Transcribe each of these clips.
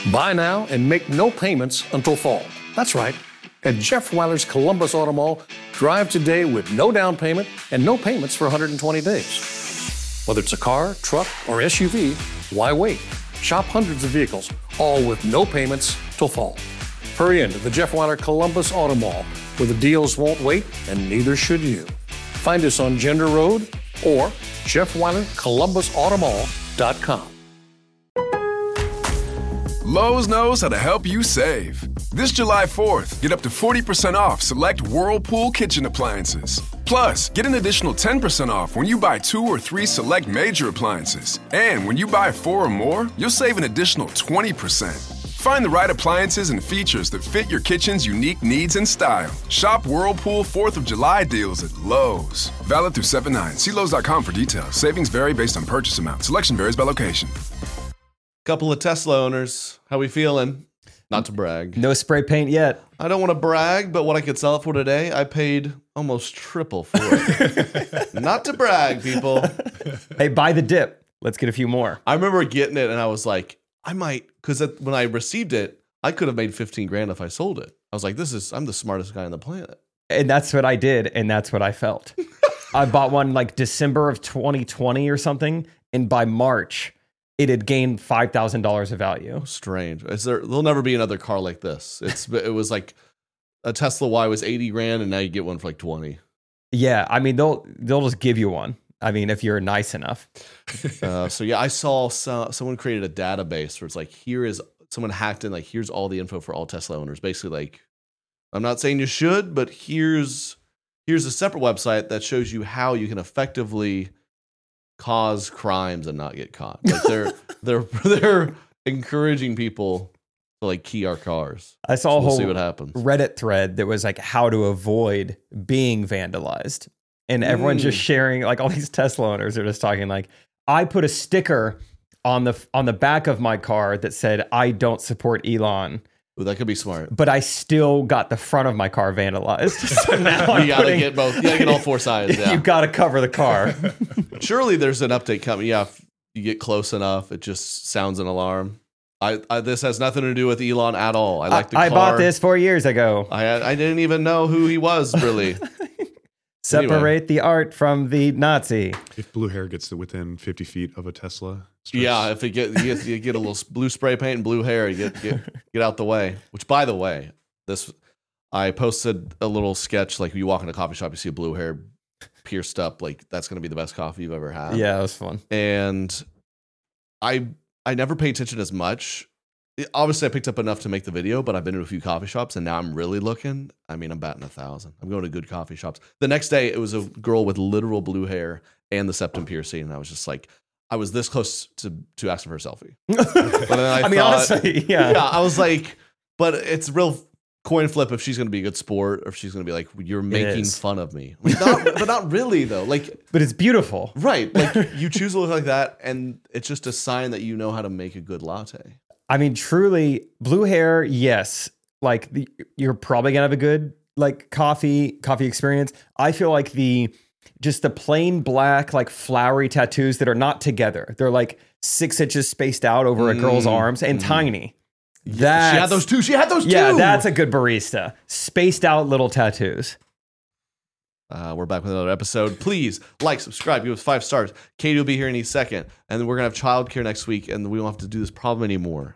Buy now and make no payments until fall. That's right. At Jeff Weiler's Columbus Auto Mall, drive today with no down payment and no payments for 120 days. Whether it's a car, truck, or SUV, why wait? Shop hundreds of vehicles, all with no payments till fall. Hurry into the Jeff Weiler Columbus Auto Mall, where the deals won't wait and neither should you. Find us on Gender Road or JeffWeilerColumbusAutomall.com. Lowe's knows how to help you save. This July 4th, get up to 40% off select Whirlpool kitchen appliances. Plus, get an additional 10% off when you buy 2 or 3 select major appliances. And when you buy 4 or more, you'll save an additional 20%. Find the right appliances and features that fit your kitchen's unique needs and style. Shop Whirlpool 4th of July deals at Lowe's. Valid through 7/9. See Lowe's.com for details. Savings vary based on purchase amount. Selection varies by location. Couple of Tesla owners. How we feeling? Not to brag. No spray paint yet. I don't want to brag, but what I could sell it for today, I paid almost triple for it. Not to brag, people. Hey, buy the dip. Let's get a few more. I remember getting it and I was like, I might, because when I received it, I could have made 15 grand if I sold it. I was like, I'm the smartest guy on the planet. And that's what I did, and that's what I felt. I bought one like December of 2020 or something, and by March, it had gained $5,000 of value. Strange. There'll never be another car like this. It was like a Tesla Y was 80 grand, and now you get one for like 20. Yeah, I mean they'll just give you one. I mean, if you're nice enough. So yeah, I saw someone created a database where it's like, someone hacked in, like, here's all the info for all Tesla owners. Basically, like, I'm not saying you should, but here's a separate website that shows you how you can effectively cause crimes and not get caught. Like they're encouraging people to like key our cars. I saw a whole see what happens. Reddit thread that was like how to avoid being vandalized. And everyone's just sharing, like all these Tesla owners are just talking like, I put a sticker on the back of my car that said, I don't support Elon. Ooh, that could be smart. But I still got the front of my car vandalized. So now you gotta get both. You gotta get all 4 sides. Yeah. You gotta cover the car. Surely there's an update coming. Yeah, if you get close enough, it just sounds an alarm. This has nothing to do with Elon at all. I like the car. I bought this 4 years ago. I didn't even know who he was, really. Separate the art from the Nazi. If blue hair gets to within 50 feet of a Tesla. Yeah, if you get a little blue spray paint and blue hair, you get out the way. Which, by the way, I posted a little sketch, like you walk in a coffee shop, you see a blue hair pierced up, like that's going to be the best coffee you've ever had. Yeah, it was fun. And I never paid attention as much. Obviously, I picked up enough to make the video, but I've been to a few coffee shops, and now I'm really looking. I mean, I'm batting 1,000. I'm going to good coffee shops. The next day, it was a girl with literal blue hair and the septum piercing, and I was just like, I was this close to asking for a selfie. But then I mean, honestly, yeah. I was like, but it's real coin flip if she's going to be a good sport or if she's going to be like, you're making fun of me. Like, but not really, though. Like, but it's beautiful. Right. Like, you choose to look like that, and it's just a sign that you know how to make a good latte. I mean, truly, blue hair, yes. Like, you're probably gonna have a good like coffee experience. I feel like just the plain black, like flowery tattoos that are not together. They're like 6 inches spaced out over a girl's arms and tiny. She had those too. Yeah, that's a good barista. Spaced out little tattoos. We're back with another episode. Please like, subscribe, give us 5 stars. Katie will be here any second. And then we're going to have childcare next week, and we don't have to do this problem anymore.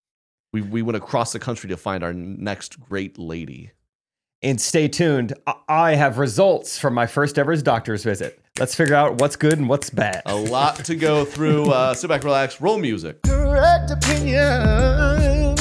We went across the country to find our next great lady. And stay tuned. I have results from my first ever doctor's visit. Let's figure out what's good and what's bad. A lot to go through. Sit back, relax, roll music. Correct opinions.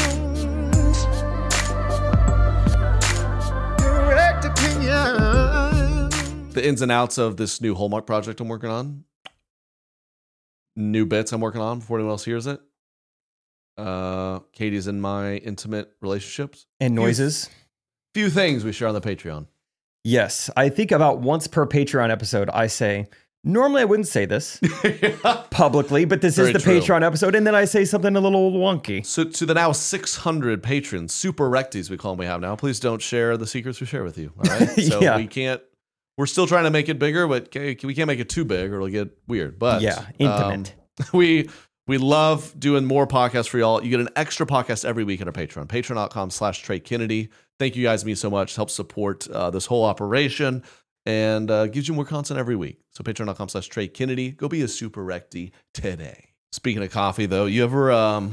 Correct opinions. The ins and outs of this new Hallmark project I'm working on. New bits I'm working on before anyone else hears it. Katie's in my intimate relationships. And noises. Few things we share on the Patreon. Yes. I think about once per Patreon episode, I say, normally I wouldn't say this publicly, but this is the true. Patreon episode. And then I say something a little wonky. So to the now 600 patrons, super recties we call them we have now, please don't share the secrets we share with you. All right. So we can't. We're still trying to make it bigger, but we can't make it too big or it'll get weird. But yeah, intimate. We We love doing more podcasts for y'all. You get an extra podcast every week at our Patreon, patreon.com/Trey Kennedy. Thank you guys me so much. Helps support this whole operation and gives you more content every week. So patreon.com/Trey Kennedy. Go be a super recty today. Speaking of coffee, though, you ever,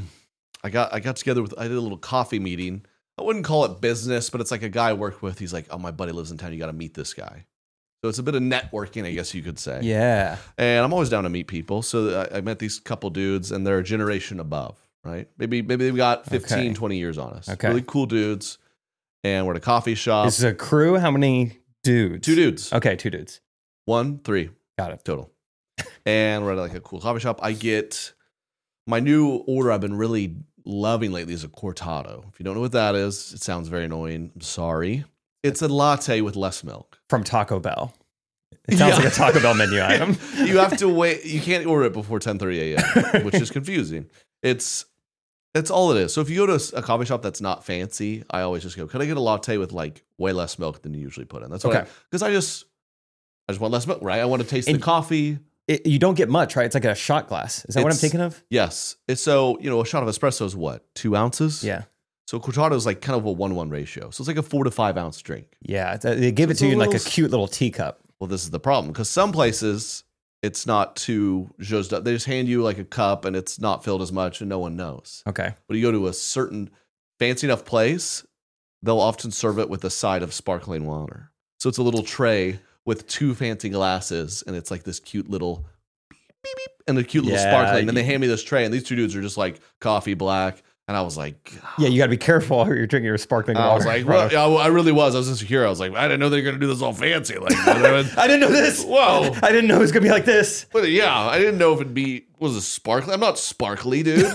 I got together with, I did a little coffee meeting. I wouldn't call it business, but it's like a guy I work with. He's like, oh, my buddy lives in town. You got to meet this guy. So it's a bit of networking, I guess you could say. Yeah. And I'm always down to meet people. So I met these couple dudes, and they're a generation above, right? Maybe they've got 15, 20 years on us. Okay. Really cool dudes. And we're at a coffee shop. This is a crew? How many dudes? 2 dudes. Okay, 2 dudes. 1, 3 Got it. total. And we're at like a cool coffee shop. I get my new order I've been really loving lately is a cortado. If you don't know what that is, it sounds very annoying. I'm sorry. It's a latte with less milk. From Taco Bell. It sounds like a Taco Bell menu item. You have to wait. You can't order it before 10:30 a.m., which is confusing. It's all it is. So if you go to a coffee shop that's not fancy, I always just go, could I get a latte with like way less milk than you usually put in? That's what because I just want less milk, right? I want to taste the coffee. You don't get much, right? It's like a shot glass. Is that what I'm thinking of? Yes. It's so, a shot of espresso is what? 2 ounces? Yeah. So cortado is like kind of a 1-1 ratio. So it's like a 4 to 5 ounce drink. Yeah. They give it to you in like a cute little teacup. Well, this is the problem because some places it's not too zhuzhed up. They just hand you like a cup and it's not filled as much and no one knows. Okay. But you go to a certain fancy enough place, they'll often serve it with a side of sparkling water. So it's a little tray with 2 fancy glasses and it's like this cute little beep, beep, beep, and a cute little sparkling. And they hand me this tray and these 2 dudes are just like coffee black. And I was like, God. Yeah, you got to be careful while you're drinking your sparkling water. I was like, well, yeah, I really was. I was insecure. I was like, I didn't know they were going to do this all fancy. Like, I didn't know this. Whoa. I didn't know it was going to be like this. But yeah, I didn't know if was it sparkly. I'm not sparkly, dude.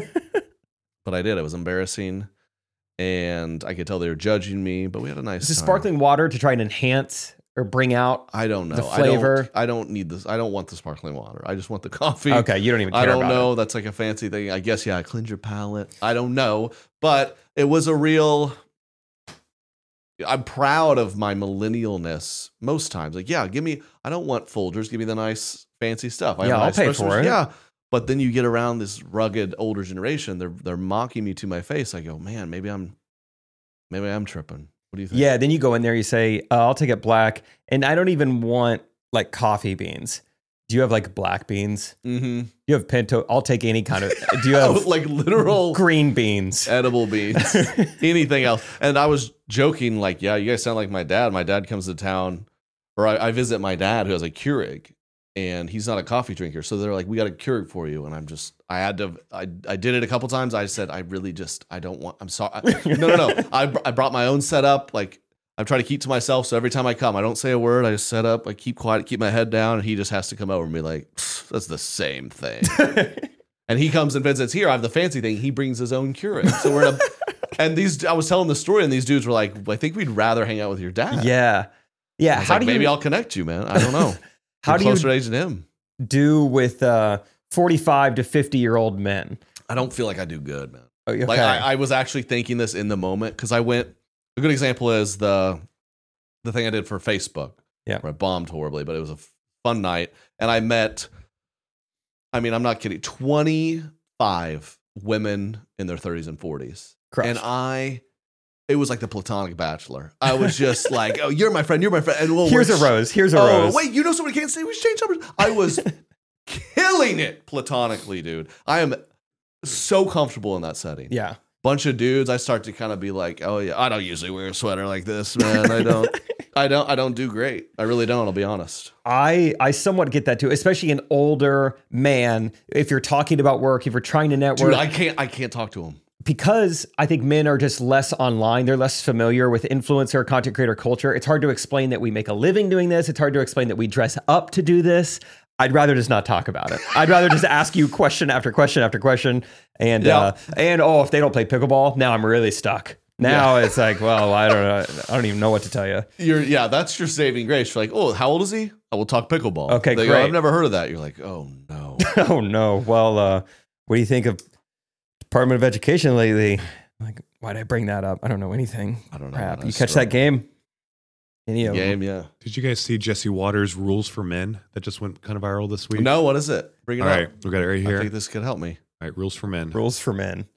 But I did. It was embarrassing. And I could tell they were judging me, but we had a nice time. Is it sparkling water to try and enhance or bring out I don't know. the flavor? I don't need this. I don't want the sparkling water. I just want the coffee. Okay, you don't even care about it. I don't know. That's like a fancy thing. I guess, yeah, cleanse your palate. I don't know. But it was a real... I'm proud of my millennialness most times. Like, yeah, I don't want Folgers. Give me the nice, fancy stuff. I'll pay for it. Yeah. But then you get around this rugged older generation. They're mocking me to my face. I go, man, maybe I'm tripping. What do you think? Yeah, then you go in there, you say, I'll take it black. And I don't even want like coffee beans. Do you have like black beans? Mm-hmm. You have pinto? I'll take any kind of. Do you have like literal green beans, edible beans, anything else? And I was joking, like, yeah, you guys sound like my dad. My dad comes to town, or I visit my dad who has a Keurig, and he's not a coffee drinker. So they're like, we got a Keurig for you. And I did it a couple times. I said, I don't want, I'm sorry. No. I brought my own setup. Like, I'm trying to keep to myself. So every time I come, I don't say a word. I just set up, I keep quiet, keep my head down. And he just has to come over and be like, that's the same thing. And he comes and visits here. I have the fancy thing. He brings his own Keurig. So we're I was telling the story and these dudes were like, I think we'd rather hang out with your dad. Yeah. Yeah. Maybe I'll connect you, man. I don't know. How do you closer age than him do with 45 to 50-year-old men? I don't feel like I do good, man. Okay. Like I was actually thinking this in the moment because I went. A good example is the thing I did for Facebook. Yeah, where I bombed horribly, but it was a fun night, and I met. I mean, I'm not kidding. 25 women in their 30s and 40s, Crushed. And it was like the platonic bachelor. I was just like, "Oh, you're my friend. You're my friend." And here's a rose. Here's a rose. Wait, you know somebody can't say we should change numbers. I was killing it platonically, dude. I am so comfortable in that setting. Yeah. Bunch of dudes. I start to kind of be like, "Oh yeah, I don't usually wear a sweater like this, man. I don't do great. I really don't. I'll be honest." I somewhat get that too, especially an older man. If you're talking about work, if you're trying to network, dude, I can't talk to him. Because I think men are just less online. They're less familiar with influencer, content creator culture. It's hard to explain that we make a living doing this. It's hard to explain that we dress up to do this. I'd rather just not talk about it. I'd rather just ask you question after question after question. And if they don't play pickleball, now I'm really stuck. Now It's like, well, I don't know. I don't even know what to tell you. That's your saving grace. You're like, oh, how old is he? I will talk pickleball. Okay, great. I've never heard of that. You're like, oh no. Oh no. Well, what do you think of Department of Education lately? Like, why'd I bring that up? I don't know anything. I don't know. Crap. You catch that game? Any of them. Game, yeah. Did you guys see Jesse Waters' Rules for Men that just went kind of viral this week? No, what is it? Bring it All up. right, we got it right here. I think this could help me. All right, Rules for Men. Rules for men.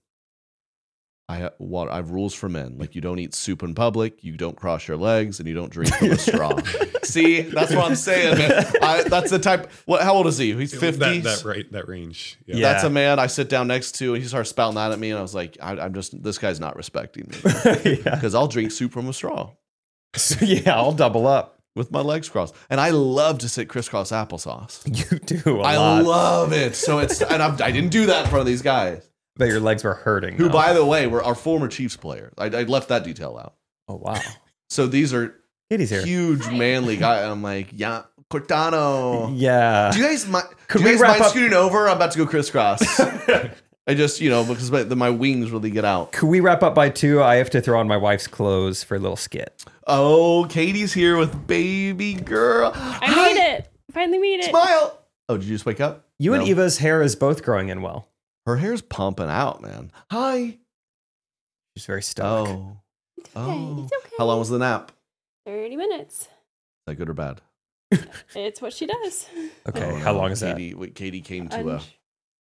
I have rules for men. Like you don't eat soup in public, you don't cross your legs, and you don't drink from a straw. See, that's what I'm saying, man. That's the type. How old is he? He's 50s. That range. Yeah. That's a man I sit down next to, and he starts spouting that at me, and I was like, I'm just this guy's not respecting me Yeah. because I'll drink soup from a straw So, yeah, I'll double up. with my legs crossed, and I love to sit crisscross applesauce. You do a I lot. love it. So I didn't do that in front of these guys, But your legs were hurting. who, though. by the way, were our former Chiefs player. I left that detail out. Oh, wow. So these are Kitty's here. huge, manly guys. I'm like, yeah, Cortano. Yeah. Do you guys mind? Could Do we you guys wrap mind up- scooting over? I'm about to go crisscross. I just, because my wings really get out. Could we wrap up by 2? I have to throw on my wife's clothes for a little skit. Oh, Katie's here with baby girl. I made it. Finally made it. Smile. Oh, did you just wake up? You and No. Eva's hair is both growing in well. Her hair's pumping out, man. Hi. She's very stuck. Oh. It's okay. It's okay. How long was the nap? 30 minutes. Is that good or bad? It's what she does. Okay. Oh, How no. long is that? Katie came to a.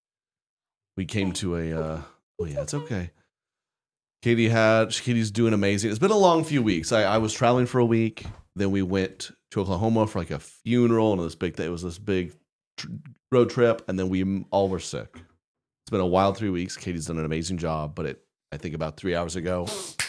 We came to a. Oh yeah, it's okay. Katie's doing amazing. It's been a long few weeks. I was traveling for a week. Then we went to Oklahoma for like a funeral and it was this big road trip. And then we all were sick. It's been a wild 3 weeks. Katie's done an amazing job, but I think about 3 hours ago.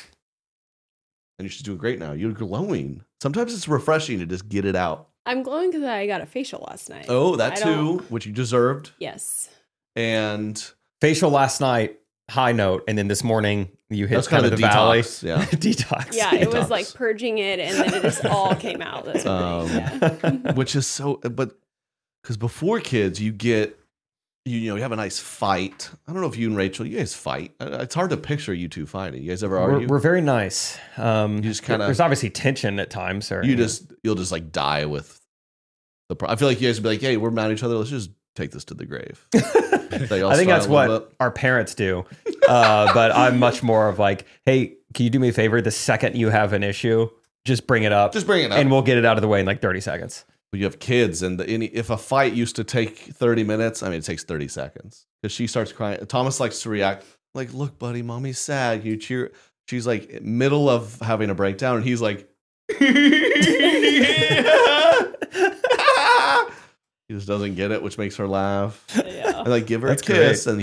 And she's doing great now. You're glowing. Sometimes it's refreshing to just get it out. I'm glowing because I got a facial last night. Oh, that I too, don't- which you deserved. Yes. And Facial last night, high note, and then this morning you hit that's kind of the valley. detox. Yeah. Detox. Yeah, it was Detox. like purging it, and then it just all came out. That's yeah. Which is so, but because before kids, you get, you have a nice fight. I don't know if you and Rachel, you guys fight. It's hard to picture you two fighting. You guys ever argue? We're very nice. You just kinda- There's obviously tension at times. Or You'll just like die with I feel like you guys would be like, hey, we're mad at each other. Let's just take this to the grave. I think that's what our parents do. But I'm much more of like, hey, can you do me a favor? The second you have an issue, just bring it up. Just bring it up. And we'll get it out of the way in like 30 seconds. You have kids, and if a fight used to take 30 minutes, it takes 30 seconds because she starts crying. Thomas likes to react like, "Look, buddy, mommy's sad. You cheer." She's like middle of having a breakdown, and he's like, he just doesn't get it, which makes her laugh. Yeah. I like give her That's a kiss, great.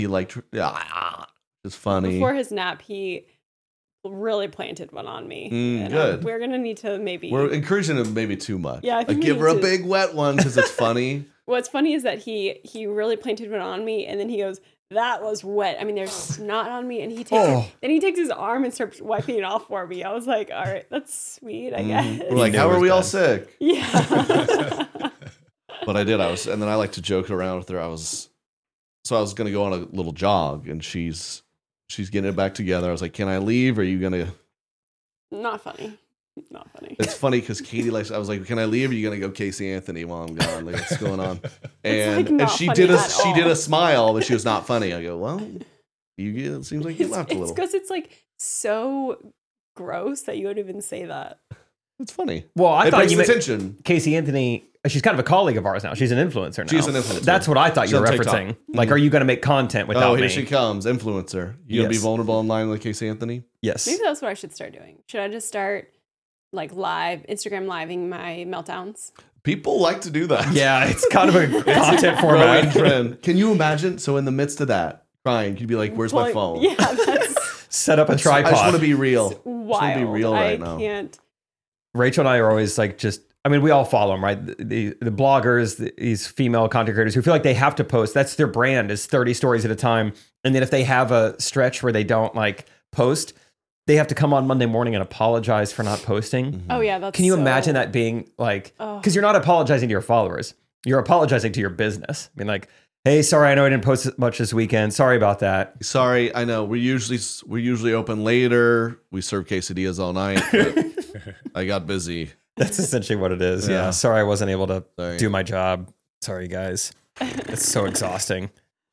and he it's funny. Before his nap, he really planted one on me. And, good. we're gonna need to maybe. We're encouraging him maybe too much. Yeah, I think like we give need her a to- big wet one because it's funny. What's funny is that he really planted one on me, and then he goes, "That was wet." I mean, there's snot on me, and he takes then he takes his arm and starts wiping it off for me. I was like, "All right, that's sweet, I guess." We're like, knew how it are was we all bad. sick? Yeah. But I did. And then I like to joke around with her. I was gonna go on a little jog, and she's getting it back together. I was like, "Can I leave? Or are you gonna?" Not funny. Not funny. It's funny because Katie likes. I was like, "Can I leave? Or are you gonna go Casey Anthony while I'm gone? Like, what's going on?" And not she funny did at she did all. a smile, but she was not funny. I go, "Well, it seems like you laughed a It's little. because it's like so gross that you would even say that. It's funny. Well, I It thought breaks you the meant tension. Casey Anthony. She's kind of a colleague of ours now. She's an influencer now. She's an influencer. That's what I thought She's you were on TikTok. referencing. Like, are you going to make content without Oh, me? here she comes, influencer. You gonna be Yes. vulnerable online like Casey Anthony? Yes. Maybe that's what I should start doing. Should I just start like Instagram living my meltdowns? People like to do that. Yeah, it's kind of a content Growing format. trend. Can you imagine? So in the midst of that, crying, you'd be like, "Where's my Like, phone?" Yeah, that's Set up a tripod. I just want to be real. wild. I just want to be real right I now. can't. Rachel and I are always like we all follow them, right? The bloggers, these female content creators who feel like they have to post. That's their brand, is 30 stories at a time. And then if they have a stretch where they don't like post, they have to come on Monday morning and apologize for not posting. Oh yeah, that's. Can you so- imagine that being like, Oh. because you're not apologizing to your followers, you're apologizing to your business. I mean, like, hey, sorry, I know I didn't post much this weekend. Sorry about that. Sorry, I know we're usually open later. We serve quesadillas all night. But I got busy. That's essentially what it is. Yeah. Yeah. Sorry, I wasn't able to Sorry. do my job. Sorry, guys. It's so exhausting.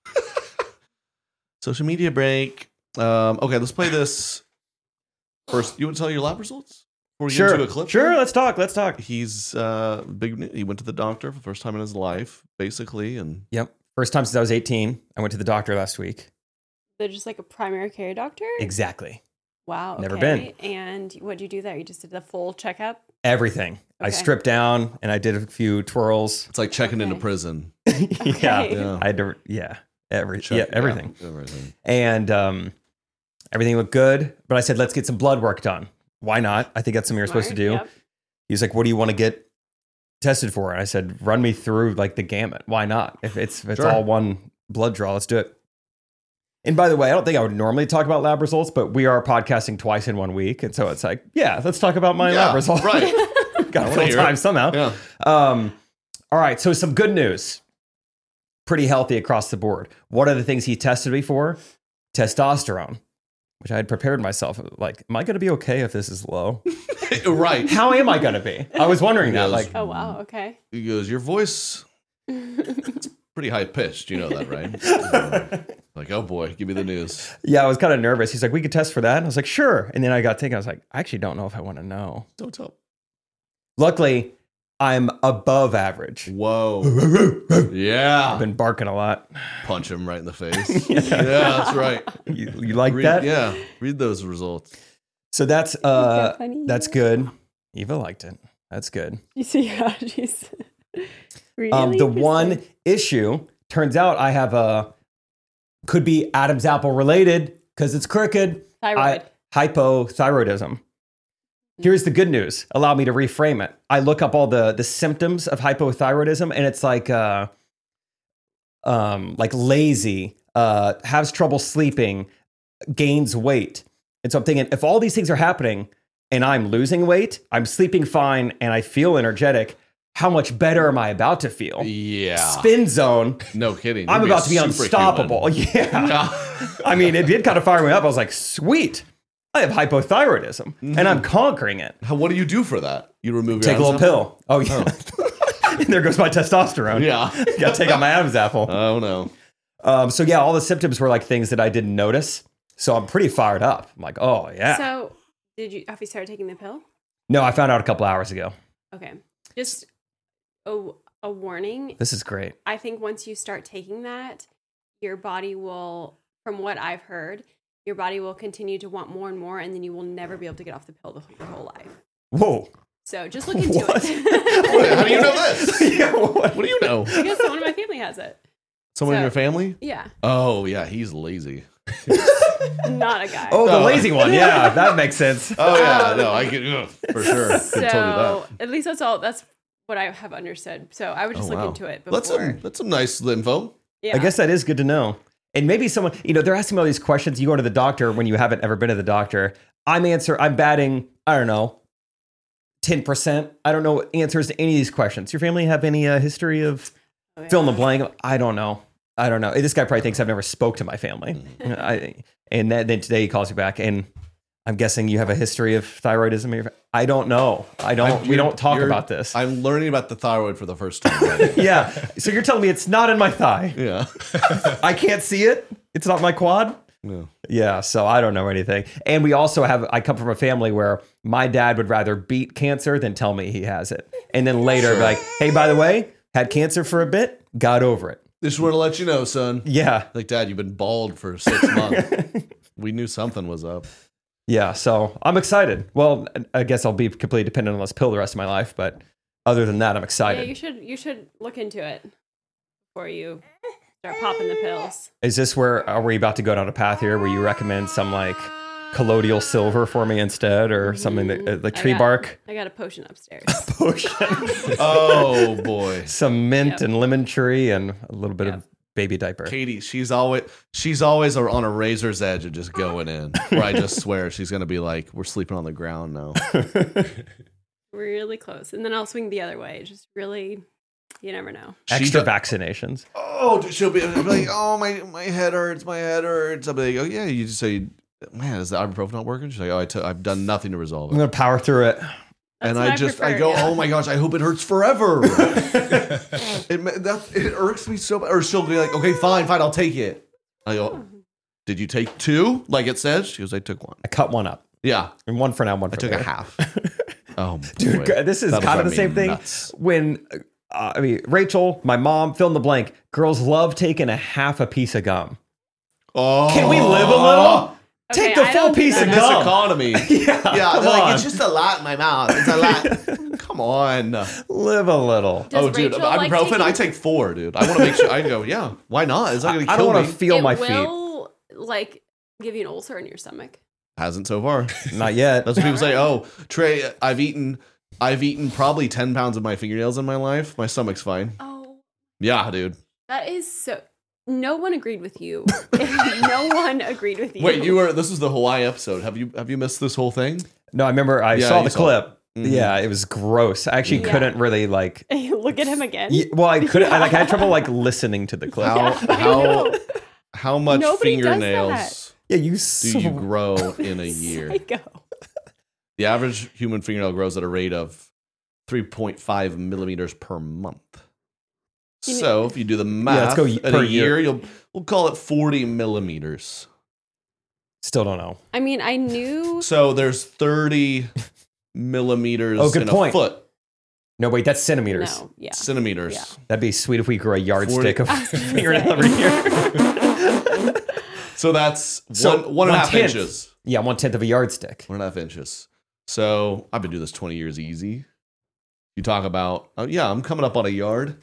Social media break. Okay, let's play this first. You want to tell your lab results? Before we get into a clip, Sure, let's talk. He's big. He went to the doctor for the first time in his life, basically, and Yep. First time since I was 18. I went to the doctor last week. They're just like a primary care doctor? Exactly. Wow. Never okay. And what did you do there? You just did the full checkup? Everything. I Okay. stripped down and I did a few twirls. it's like checking into Okay. prison. Yeah. Okay. I had to, everything. Check- Everything. yeah, everything. And everything looked good. But I said, let's get some blood work done. Why not? I think that's something you're supposed to do. Yep. He's like, what do you want to get tested for? And I said, run me through like the gamut. Why not? If it's Sure. all one blood draw, let's do it. And by the way, I don't think I would normally talk about lab results, but we are podcasting twice in 1 week. And so it's like, yeah, let's talk about my lab results. Right. Got to wanna fill hear time it. somehow. Yeah. All right. So some good news. Pretty healthy across the board. What are the things he tested me for? Testosterone, which I had prepared myself. Like, am I going to be okay if this is low? Right. How am I going to be? I was wondering that. Yes. Like, Oh, wow. Okay. He goes, your voice, it's pretty high pitched. You know that, right? Like, oh boy, give me the news. yeah, I was kind of nervous. He's like, we could test for that. And I was like, sure. And then I got thinking, I was like, I actually don't know if I want to know. Don't tell. Luckily, I'm above average. Whoa. I've Yeah. been barking a lot. Punch him right in the face. Yeah, that's right. You like Read, that? Yeah. Read those results. So that's funny. that's good. Eva liked it. That's good. You see how she's really The one interested. issue turns out I have could be Adam's apple related because it's crooked. Thyroid. Hypothyroidism. Here's the good news. Allow me to reframe it. I look up all the symptoms of hypothyroidism, and it's like lazy, has trouble sleeping, gains weight. And so I'm thinking, if all these things are happening and I'm losing weight, I'm sleeping fine, and I feel energetic, how much better am I about to feel? Yeah. Spin zone. No kidding. I'm You'd about to be superhuman. unstoppable. Yeah. I mean, it did kind of fire me up. I was like, sweet. I have hypothyroidism and I'm conquering it. What do you do for that? You remove your Take a little Adam's apple? pill. Oh, yeah. And there goes my testosterone. Yeah. Got to take out my Adam's apple. Oh no. So, yeah, all the symptoms were like things that I didn't notice. So I'm pretty fired up. I'm like, oh, yeah. So, have you started taking the pill? No, I found out a couple hours ago. Okay. Just a warning. This is great. I think once you start taking that, your body will, from what I've heard, your body will continue to want more and more, and then you will never be able to get off the pill your whole life. Whoa. So just look into What? it. How do you know this? Yeah, what? What do you know? Because someone in my family has it. Someone in So- your family? Yeah, Oh yeah, he's lazy. not a guy. Oh, the Oh. lazy one. Yeah, that makes sense. Oh yeah, no, I can for sure. I So can tell you that. at least that's what I have understood. So I would just look into it That's before. that's some nice info. Yeah. I guess that is good to know. And maybe someone, they're asking me all these questions. You go to the doctor when you haven't ever been to the doctor. I'm batting, I don't know, 10%. I don't know answers to any of these questions. Your family have any history of Oh, yeah. fill in the blank? I don't know. This guy probably thinks I've never spoke to my family. And then today he calls me back and I'm guessing you have a history of thyroidism. I don't know. We don't talk about this. I'm learning about the thyroid for the first time. Right? Yeah. So you're telling me it's not in my thigh. Yeah. I can't see it. It's not my quad. No. Yeah, so I don't know anything. And we also I come from a family where my dad would rather beat cancer than tell me he has it. And then later be like, hey, by the way, had cancer for a bit, got over it. Just want to let you know, son. Yeah. Like, Dad, you've been bald for 6 months. We knew something was up. Yeah, so I'm excited. Well, I guess I'll be completely dependent on this pill the rest of my life, but other than that, I'm Yeah, excited. you should look into it before you start popping the pills. Is this are we about to go down a path here where you recommend some like colloidal silver for me instead or something that, like tree bark? I got a potion upstairs. Potion. Oh boy. Some mint Yep. and lemon tree and a little bit Yep. of baby diaper. Katie, she's always on a razor's edge of just going in. Where I just swear she's gonna be like, we're sleeping on the ground now. Really close. And then I'll swing the other way. Just really, you never know. Extra vaccinations. Oh, she'll be like, oh my head hurts, I'll be like, oh yeah, you just say, man, is the ibuprofen not working? She's like, oh, I've done nothing to resolve I'm it. gonna power through it. And what I prefer, go, yeah. oh my gosh, I hope it hurts forever. It irks me so bad. Or she'll be like, okay, fine, I'll take it. I go, did you take 2? Like it says? She goes, I took 1. I cut one up. Yeah, And one for now, one for I took later. a half. Oh, Dude, boy. this is That'll kind of drive the same me thing. nuts. When, Rachel, my mom, fill in the blank. Girls love taking a half a piece of gum. Oh, Can we live a little? Okay, Take the I full don't do piece that. of in this gum. economy? Yeah, they're come like, on. it's just a lot in my mouth. It's a lot. Come on. Live a little. Does Oh, dude, Rachel like ibuprofen. taking- I take 4, dude. I want to make sure. I go, yeah. Why not? It's not going to I kill don't want me. to feel it my feet. will like give you an ulcer in your stomach. Hasn't so far. Not yet. That's what people say. Oh, Trey, I've eaten probably 10 pounds of my fingernails in my life. My stomach's fine. Oh, Yeah, dude. that is so. No one agreed with you. No one agreed with you. Wait, this is the Hawaii episode. Have you missed this whole thing? No, I remember I Yeah, saw you the saw clip. Mhm. Yeah, it was gross. I actually Yeah. couldn't really like. Look at him again. Well, I couldn't. I had trouble like listening to the clip. How much Nobody does fingernails Yeah, you. do you grow in a year? Psycho. The average human fingernail grows at a rate of 3.5 millimeters per month. You So know- if you do the let's math, go in per a year. year, we'll call it 40 millimeters. Still don't know. I mean, I knew. So there's 30 millimeters Oh, good in point. a foot. No, wait, that's centimeters. No, yeah. Centimeters. Yeah. That'd be sweet if we grew a 40 yardstick of I was gonna fingernail say. every year. So that's So, one and a half 1/10. inches. Yeah, 1/10 of a yardstick. 1.5 inches. So I've been doing this 20 years easy. You talk about, yeah, I'm coming up on a yard.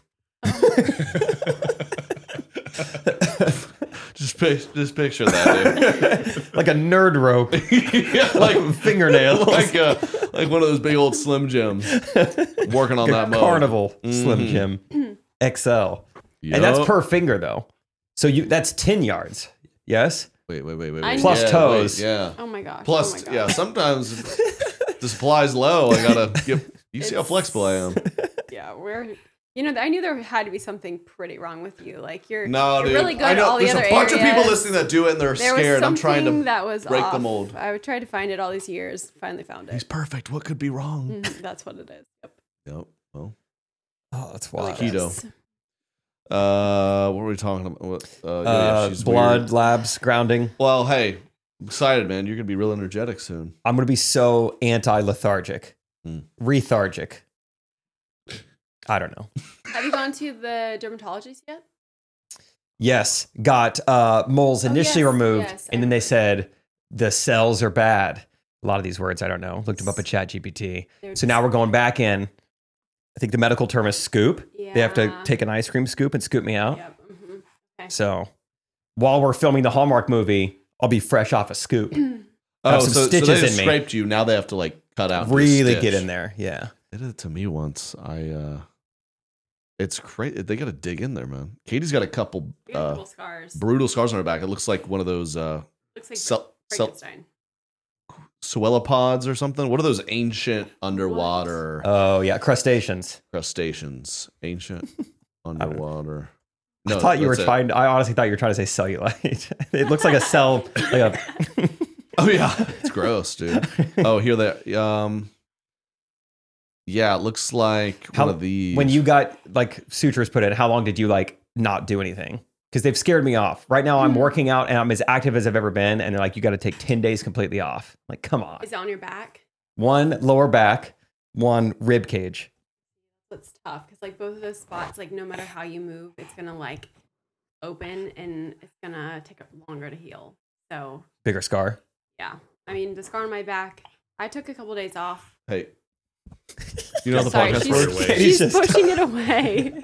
just picture that, dude. Like a nerd rope. Yeah, like fingernails. like one of those big old Slim Jims. Working on that mode. Carnival Slim Mhm. Jim XL. And that's Yup. per finger though. So that's 10 yards. Yes? Wait. I Plus Yeah, toes. wait, yeah. Oh my gosh. Plus, oh my gosh. yeah. Sometimes if the supply's low. I gotta get. You see how It's- flexible I am. Yeah, I knew there had to be something pretty wrong with you. Like you're No, dude. really good I at know all the there's other a bunch of people areas. listening that do it and they're There scared. was I'm trying something to that was break off. the mold. I would try to find it all these years. Finally found He's it. perfect. What could be wrong? That's what it is. Yep. Yep. Well, Oh, that's Really wild. Keto. gross. what were we talking about? Yeah, she's Blood, weird. labs, grounding. Well, hey, I'm excited, man. You're gonna be real energetic soon. I'm going to be so anti-lethargic. Rethargic. I don't know. Have you gone to the dermatologist yet? Yes, got moles initially yes, removed, yes, and then they said the cells are bad. A lot of these words I don't know. Looked them up at ChatGPT. They're So now we're going back in. I think the medical term is scoop. They have to Yeah. take an ice cream scoop and scoop me out. Yep. Mhm. So while we're filming the Hallmark movie, I'll be fresh off a scoop. Oh, Have some so stitches they in just me. scraped you. Now they have to like cut out. the Really stitch. get in there. Yeah. They did it to me once. It's crazy. They got to dig in there, man. Katie's got a couple Beautiful scars. brutal scars on her back. It looks like one of those Looks like cel- Frankenstein. Suelopods or something. What are those ancient underwater Oh, yeah. Crustaceans. crustaceans? Ancient underwater. I thought you were that's it. trying. I honestly thought you were trying to say cellulite. It looks like a cell. Like a, Oh yeah, it's gross, dude. Oh, here they. Yeah, it looks like How- one of these. when you got like sutures put in, how long did you like not do anything? Because they've scared me off. Right now, I'm working out and I'm as active as I've ever been. And they're like, you got to take 10 days completely off. Like, come on. Is it on your back? One lower back, one rib cage. That's tough because like both of those spots, like no matter how you move, it's gonna like open and it's gonna take longer to heal. So Bigger scar. yeah, I mean the scar on my back. I took a couple days off. Hey, you know how the Sorry, podcast she's, works. Katie's she's just- pushing it away.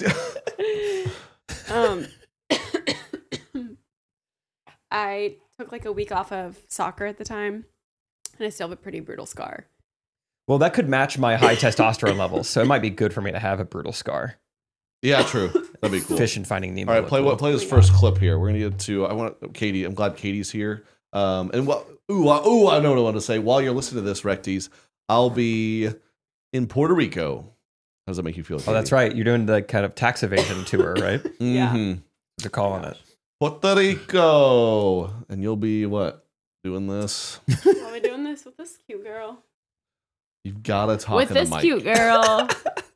I took like a week off of soccer at the time, and I still have a pretty brutal scar. Well, that could match my high testosterone levels. So it might be good for me to have a brutal scar. Yeah, true. That'd be cool. Fish and Finding Nemo. All right, play this first clip here. We're gonna get to. I want Katie. I'm glad Katie's here. And what? I know what I want to say. While you're listening to this, Recties, I'll be in Puerto Rico. How does that make you feel? Oh, that's right. You're doing the kind of tax evasion tour, right? Yeah. Mm-hmm. They're calling it. Puerto Rico, and you'll be what? Doing this? Are we doing this with this cute girl? You've got to talk With in the this mic. cute girl.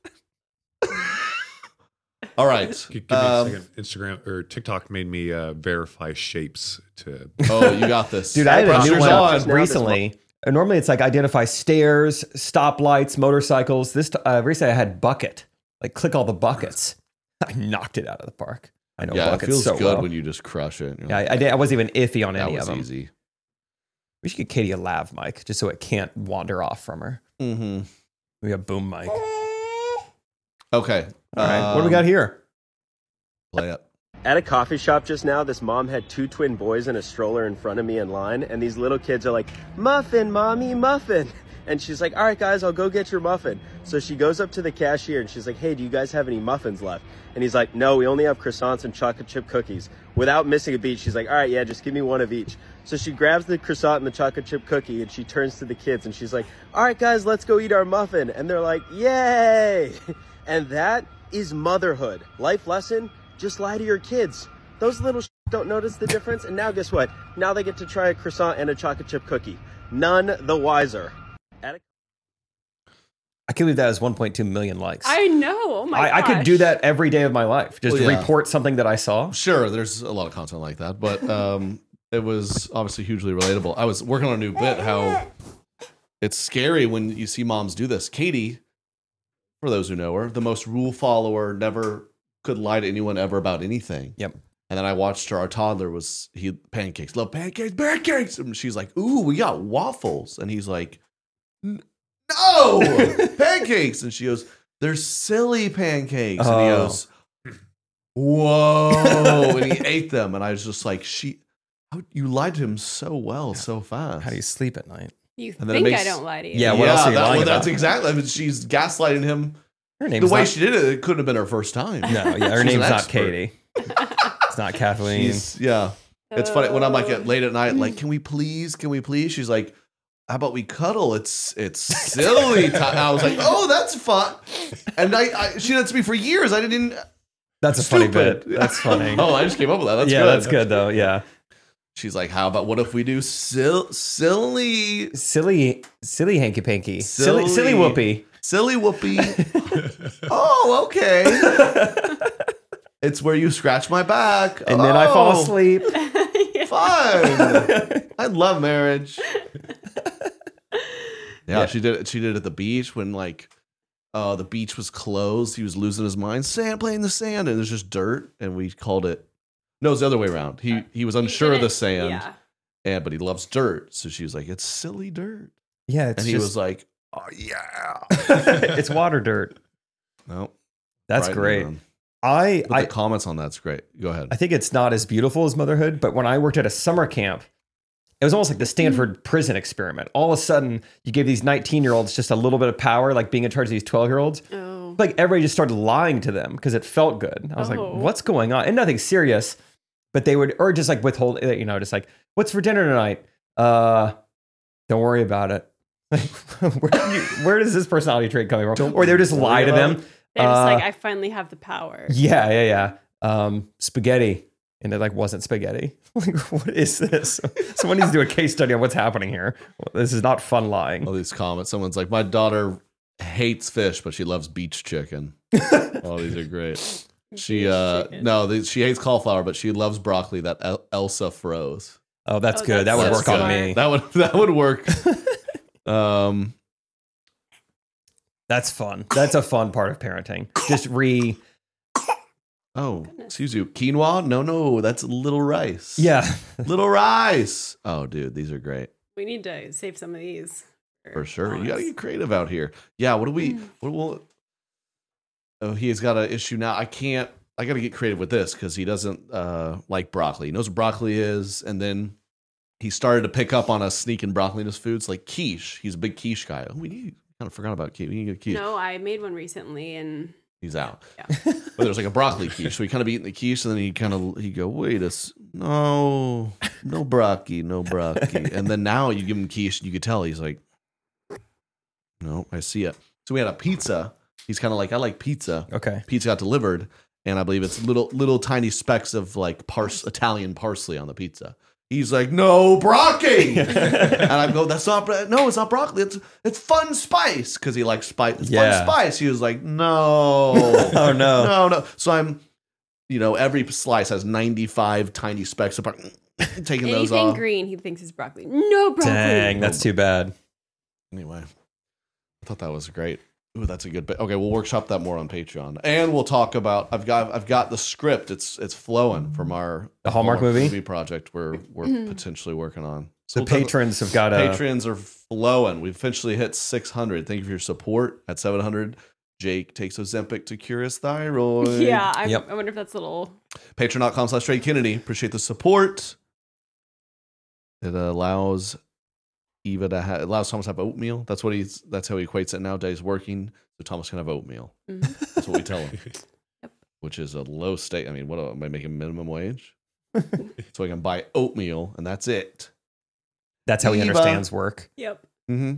All right. Give me a second. Instagram or TikTok made me verify shapes to. Oh, you got this. Dude, I had a new Pressure's one on. recently. normally it's like identify stairs, stoplights, motorcycles. This recently I had bucket, like click all the buckets. I knocked it out of the park. I know Yeah, it buckets feels so good well. when you just crush it. You're Yeah, like, I wasn't even iffy on that any was of them. easy. We should get Katie a lav mic just so it can't wander off from her. Mm-hmm. We have boom mic. Okay. All right, what do we got here? Play it. At a coffee shop just now, this mom had 2 twin boys in a stroller in front of me in line, and these little kids are like, "Muffin, mommy, muffin." And she's like, "All right, guys, I'll go get your muffin." So she goes up to the cashier and she's like, "Hey, do you guys have any muffins left?" And he's like, "No, we only have croissants and chocolate chip cookies." Without missing a beat, she's like, "All right, yeah, just give me one of each." So she grabs the croissant and the chocolate chip cookie and she turns to the kids and she's like, "All right, guys, let's go eat our muffin." And they're like, "Yay!" And that is motherhood. Life lesson, just lie to your kids. Those little don't notice the difference. And now guess what? Now they get to try a croissant and a chocolate chip cookie. None the wiser. I can't believe that has 1.2 million likes. I know. Oh my I could do that every day of my life. Just Well, yeah. report something that I saw. Sure, there's a lot of content like that, but it was obviously hugely relatable. I was working on a new bit, how it's scary when you see moms do this. Katie, for those who know her, the most rule follower, never could lie to anyone ever about anything. Yep. And then I watched her, our toddler pancakes, love pancakes. And she's like, "Ooh, we got waffles." And he's like, "No, pancakes." And she goes, "They're silly pancakes." And he Oh. goes, "Whoa." And he ate them. And I was just like, you lied to him so well, so fast. How do you sleep at night? You And then it think makes- I don't lie to you. Yeah, what else are you lying that's about? exactly. I mean, she's gaslighting him. Her The name's way not, she did it couldn't have been her first time. No, yeah, her She's an name's not expert. Katie. It's not Kathleen. Yeah. It's funny when I'm like Oh. late at night, like, can we please? She's like, "How about we cuddle? It's silly time." I was like, "Oh, that's fun." And she did that to me for years. I didn't. That's a funny Stupid. bit. That's funny. Oh, I just came up with that. That's yeah, good. that's good though. Yeah, She's like, "How about what if we do silly silly hanky panky, Silly. silly whoopee. whoopee?" Oh, okay. It's where you scratch my back, And then I fall Oh, asleep. Fun. I love marriage. Yeah, Yeah. she did it at the beach when the beach was closed. He was losing his mind. Playing in the sand, and there's just dirt, and we called it. No, it's the other way around. He was unsure of the sand, Yeah. but he loves dirt. So she was like, "It's silly dirt," Yeah, it's and he just, was like, "Oh yeah." it's water dirt. No, That's right, great. man. I But the comments on that's great. Go ahead. I think it's not as beautiful as motherhood, but when I worked at a summer camp, it was almost like the Stanford prison experiment. All of a sudden, you gave these 19-year-olds just a little bit of power, like being in charge of these 12-year-olds. Oh. Like everybody just started lying to them because it felt good. I was like, Oh. what's going on? And nothing serious, but they would, or just like withhold, just like, what's for dinner tonight? Don't worry about it. Where does this personality trait coming from? Or they would just lie to them. They're just like, I finally have the power. Yeah. Spaghetti. And it like wasn't spaghetti. Like, what is this? Someone needs to do a case study on what's happening here. This is not fun lying. All these comments. Someone's like, "My daughter hates fish, but she loves beach chicken." Oh, these are great. She she hates cauliflower, but she loves broccoli that Elsa froze. Oh, that's Oh, good. That would that's work so on smart. me. That would work. That's fun. That's a fun part of parenting. Just Oh, excuse you. Quinoa? No, that's little rice. yeah. Little rice. Oh, dude, these are great. We need to save some of these. For sure. You got to Honest. get creative out here. Yeah, oh, he's got an issue now. I got to get creative with this because he doesn't like broccoli. He knows what broccoli is. And then he started to pick up on us sneaking broccoli in his foods, like quiche. He's a big quiche guy. Oh, kind of forgot about quiche. We need to get quiche. No, I made one recently and He's out. Yeah. But there's like a broccoli quiche. So he kind of eating the quiche, and then he go, wait no broccoli. And then now you give him quiche, and you could tell he's like, no, I see it. So we had a pizza. He's kind of like, I like pizza. Okay. Pizza got delivered, and I believe it's little tiny specks of like Italian parsley on the pizza. He's like, no broccoli, and I go, it's not broccoli. It's fun spice because he likes spice. It's Yeah. fun spice. He was like, no, Oh no. no. So I'm, every slice has 95 tiny specks of broccoli. taking those Anything off. green, he thinks is broccoli. No broccoli. Dang, that's too bad. Anyway, I thought that was great. Ooh, that's a good bit. Okay, we'll workshop that more on Patreon, and we'll talk about. I've got the script. It's flowing from our The Hallmark movie project we're potentially working on. The we'll talk- patrons have got Patrons are flowing. We've officially hit 600. Thank you for your support. At 700, Jake takes Ozempic to cure his thyroid. Yeah, Yep. I wonder if that's a little. Patreon.com/TreyKennedy. Appreciate the support. It allows Eva to allows Thomas to have oatmeal. That's how he equates it nowadays. Working, so Thomas can have oatmeal. That's what we tell him. Which is a low stake. I mean, what am I making minimum wage? So I can buy oatmeal, and that's it. That's how he Eva. understands work. Yep. Mm-hmm.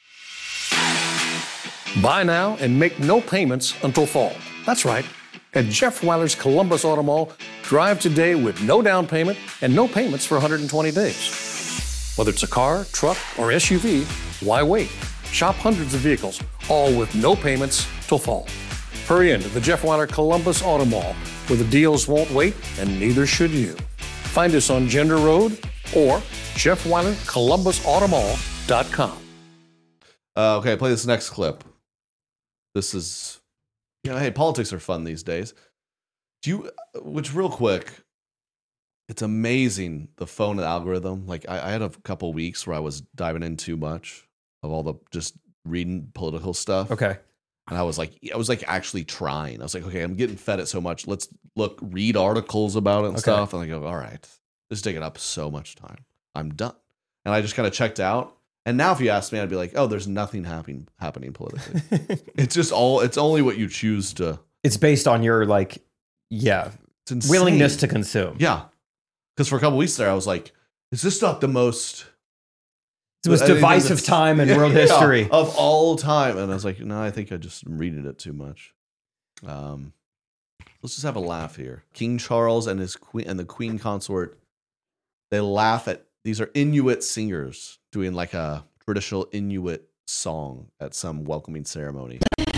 Buy now and make no payments until fall. That's right. At Jeff Weiler's Columbus Auto Mall, drive today with no down payment and no payments for 120 days. Whether it's a car, truck, or SUV, why wait? Shop hundreds of vehicles, all with no payments till fall. Hurry into the Jeff Weiler Columbus Auto Mall, where the deals won't wait and neither should you. Find us on Gender Road or JeffWeilerColumbusAutomall.com. Okay, play this next clip. This is, hey, politics are fun these days. Which real quick, it's amazing the phone algorithm. Like I had a couple weeks where I was diving in too much of all the just reading political stuff. Okay. And I was like actually trying. I was like, okay, I'm getting fed it so much. Let's read articles about it and stuff. And I go, all right, this is taking up so much time. I'm done. And I just kind of checked out. And now if you ask me, I'd be like, oh, there's nothing happening politically. It's only what you choose to. It's based on your it's insane. willingness to consume. Yeah. Because for a couple weeks there, I was like, is this not the most divisive time in world history of all time? And I was like, no, I think I just am reading it too much. Let's just have a laugh here. King Charles and his queen and the queen consort, they laugh at, these are Inuit singers doing like a traditional Inuit song at some welcoming ceremony.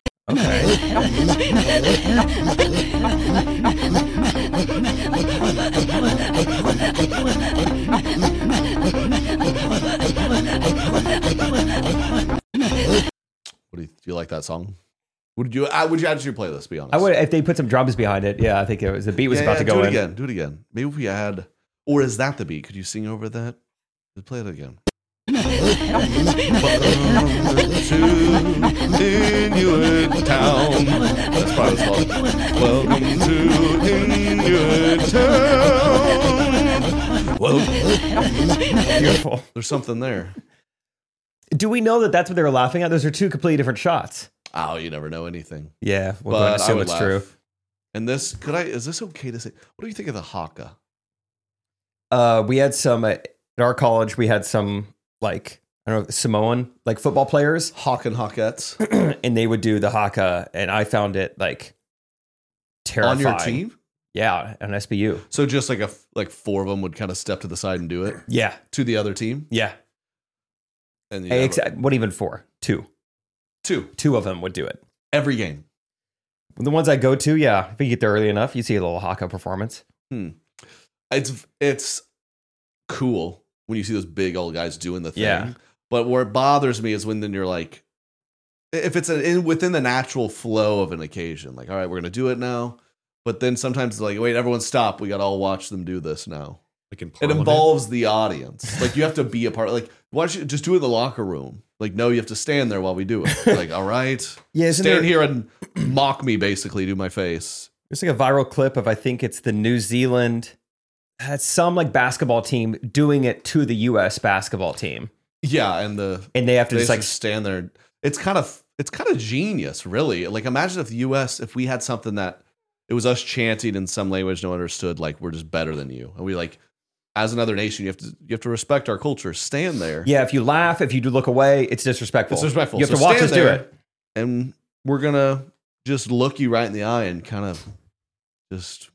Do you like that song? Would you add to your playlist? Be honest. I would if they put some drums behind it. Yeah, I think the beat was about to go in. Do it again. Maybe if we add, or is that the beat? Could you sing over that? Let's play it again. Welcome to Inuit Town. That's probably what's called. Welcome to Inuit Town. Well, Beautiful. there's something there. Do we know that that's what they were laughing at? Those are two completely different shots. Oh, you never know anything. Yeah, we'll go and But I assume would it's laugh. true. And is this okay to say? What do you think of the haka? We had some at our college. We had some like I don't know Samoan like football players, Hawk and Hawkettes and they would do the haka, and I found it like terrifying. on your team. Yeah, on SBU. So just like four of them would kind of step to the side and do it Yeah, to the other team. yeah. And Hey, what even for? Two of them would do it. every game. The ones I go to, yeah. If you get there early enough, you see a little haka performance. It's cool when you see those big old guys doing the thing. Yeah. But where it bothers me is when then you're like, if it's within the natural flow of an occasion, like, all right, we're gonna do it now. But then sometimes it's like, wait, everyone stop. We got to all watch them do this now. Like in It Parliament? involves the audience. Like you have to be a part. Like why don't you just do it in the locker room? Like no, you have to stand there while we do it. Like all right, Yeah, isn't stand there- here and mock me basically to my face. There's like a viral clip of I think it's the New Zealand had some like basketball team doing it to the U.S. basketball team, Yeah, and they have to just like stand there. It's kind of genius, really. Like imagine if the U.S. if we had something that it was us chanting in some language no one understood, like we're just better than you, and we like as another nation you have to respect our culture. Stand there. yeah. If you laugh, if you do look away, it's disrespectful. It's disrespectful. You have So to watch stand us do there, it. and we're gonna just look you right in the eye and kind of just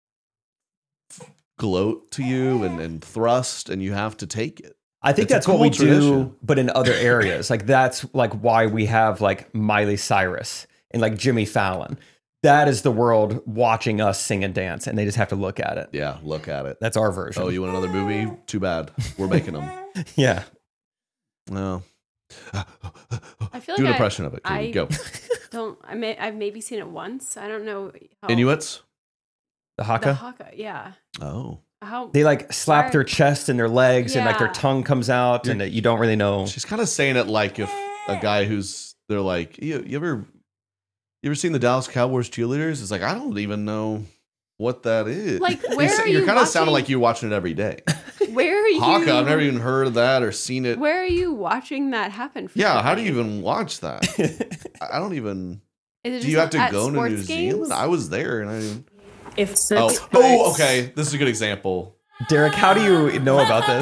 gloat to you and thrust, and you have to take it. I think It's a that's what we cool do, tradition. but in other areas, like that's like why we have like Miley Cyrus and like Jimmy Fallon. that is the world watching us sing and dance, and they just have to look at it. Yeah, look at it. That's our version. Oh, you want another movie? Too bad. We're making them. Yeah. No. I feel Do like an impression of it. I Go. I've maybe seen it once. I don't know. How, Inuits? The The haka. haka, yeah. Oh. How They like slap Sorry. their chest and their legs, and like their Yeah. tongue comes out, and you don't really know. She's kind of saying it like if a guy they're like, you ever seen the Dallas Cowboys cheerleaders? It's like, I don't even know what that is. Like, where are You're you kind of sounding watching- like you're watching it every day. where are you? Haka, I've never even heard of that or seen it. Where are you watching that happen? Yeah, how do you frequently? even watch that? I don't even. Is it Do you just have to at go to sports New games? Zealand? I was there, and I didn't. If Oh, okay. This is a good example. Derek, how do you know about this?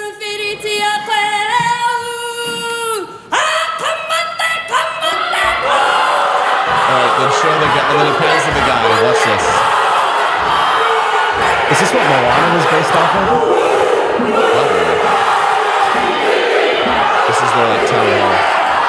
Then show the guy, and then it pans to the guy. Watch this. Is this what Moana was based off of? Probably. This is the town hall.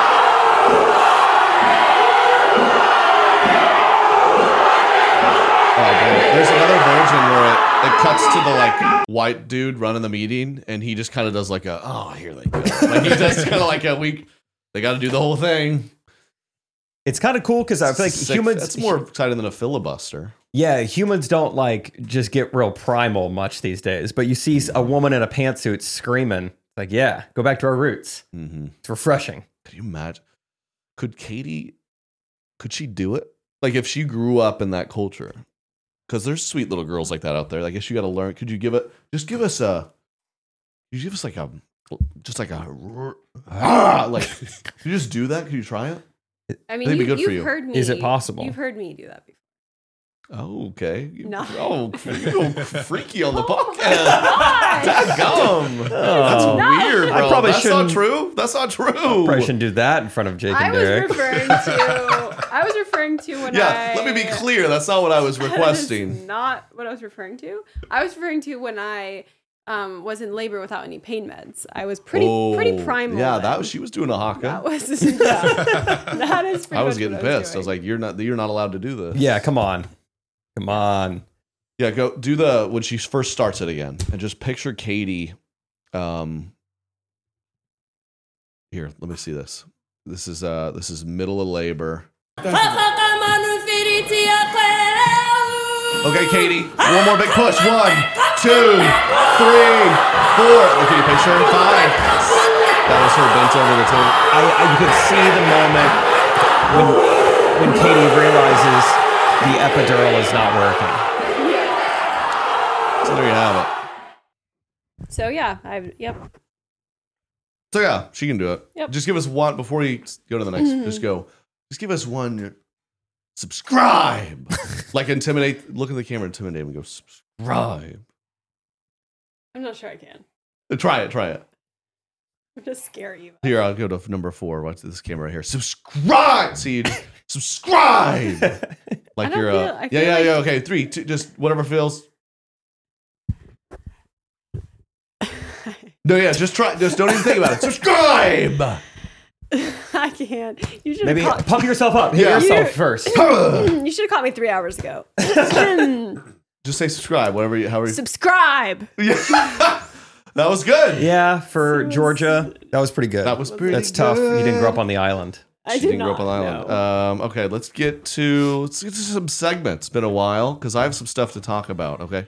Oh, man. There's another version where it cuts to the like white dude running the meeting, and he just kind of does like a, oh, here they go. Like he does kind of like a week. They got to do the whole thing. It's kind of cool because I feel like Sick. humans. That's more exciting than a filibuster. Yeah, humans don't like just get real primal much these days. But you see a woman in a pantsuit screaming, like, yeah, go back to our roots. Mm-hmm. It's refreshing. Could you imagine? Could she do it? Like if she grew up in that culture? Because there's sweet little girls like that out there. I guess you got to learn. Could you give us like a, like, could you just do that? Could you try it? I mean, It'd be good for you've you. heard me. Is it possible? You've heard me do that before. Oh, okay. No. Oh, you go freaky on the Oh my podcast. gosh. Dadgum. That's Oh. weird, bro. I probably That's not shouldn't- true. That's not true. Probably shouldn't do that in front of Jake I and was Derek. referring to when Yeah, let me be clear. That's not what I was That is requesting. not what I was referring to. I was referring to when I was in labor without any pain meds. I was pretty primal. Yeah, then. she was doing a haka. That was yeah. That is. Pretty I was much getting what pissed. I was doing. like, you're not allowed to do this. Yeah, come on. Come on. Yeah, go do when she first starts it again, and just picture Katie. Here, let me see this. This is middle of labor. Okay, Katie, one more big push. 1, 2, 3, 4. Okay, you picture 5. That was her bent over the table. You could see the moment when Katie realizes the epidural is not working. So there you have it. So yeah, yep. So yeah, she can do it. Yep. Just give us one before you go to the next. Just give us one. Subscribe. Like intimidate. Look at the camera, intimidate, and go subscribe. I'm not sure I can. Try it. I'm just scare you. Here, I'll go to number 4. Watch this camera right here. Subscribe. See, you just subscribe. Like I don't you're feel- I feel yeah. like- Okay, 3, 2, just whatever feels. No, yeah, just try. Just don't even think about it. Subscribe. I can't. You should Maybe have pump yourself up. Hit Yeah. yourself first. you should have caught me 3 hours ago. Just say subscribe. However you. Subscribe. Yeah. That was good. Yeah, for Georgia, that was pretty good. That was pretty. That's tough. You didn't grow up on the island. I She did didn't not. grow up on the island. No. Okay, let's get to some segments. It's been a while because I have some stuff to talk about. Okay,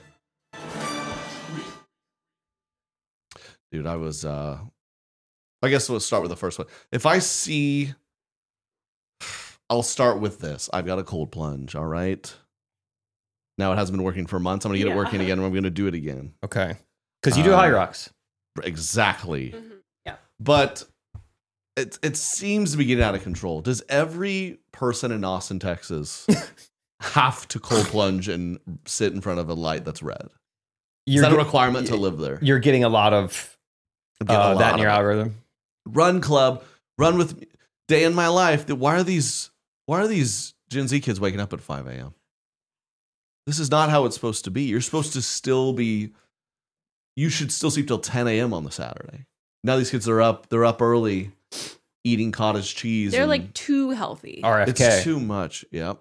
dude, I was. I guess we'll start with the first one. If I see, I'll start with this. I've got a cold plunge. All right. Now it hasn't been working for months. I'm gonna get it working again, and I'm gonna do it again. Okay. Because you do high rocks. Exactly. Yeah. But it seems to be getting out of control. Does every person in Austin, Texas, have to cold plunge and sit in front of a light that's red? Is that a requirement to live there? You're getting a lot of that in your algorithm. Run club, run with day in my life. Why are these Gen Z kids waking up at 5 a.m.? This is not how it's supposed to be. You're supposed to still be. You should still sleep till 10 a.m. on the Saturday. Now these kids are up. They're up early, eating cottage cheese. They're and like too healthy. RFK. It's too much. Yep.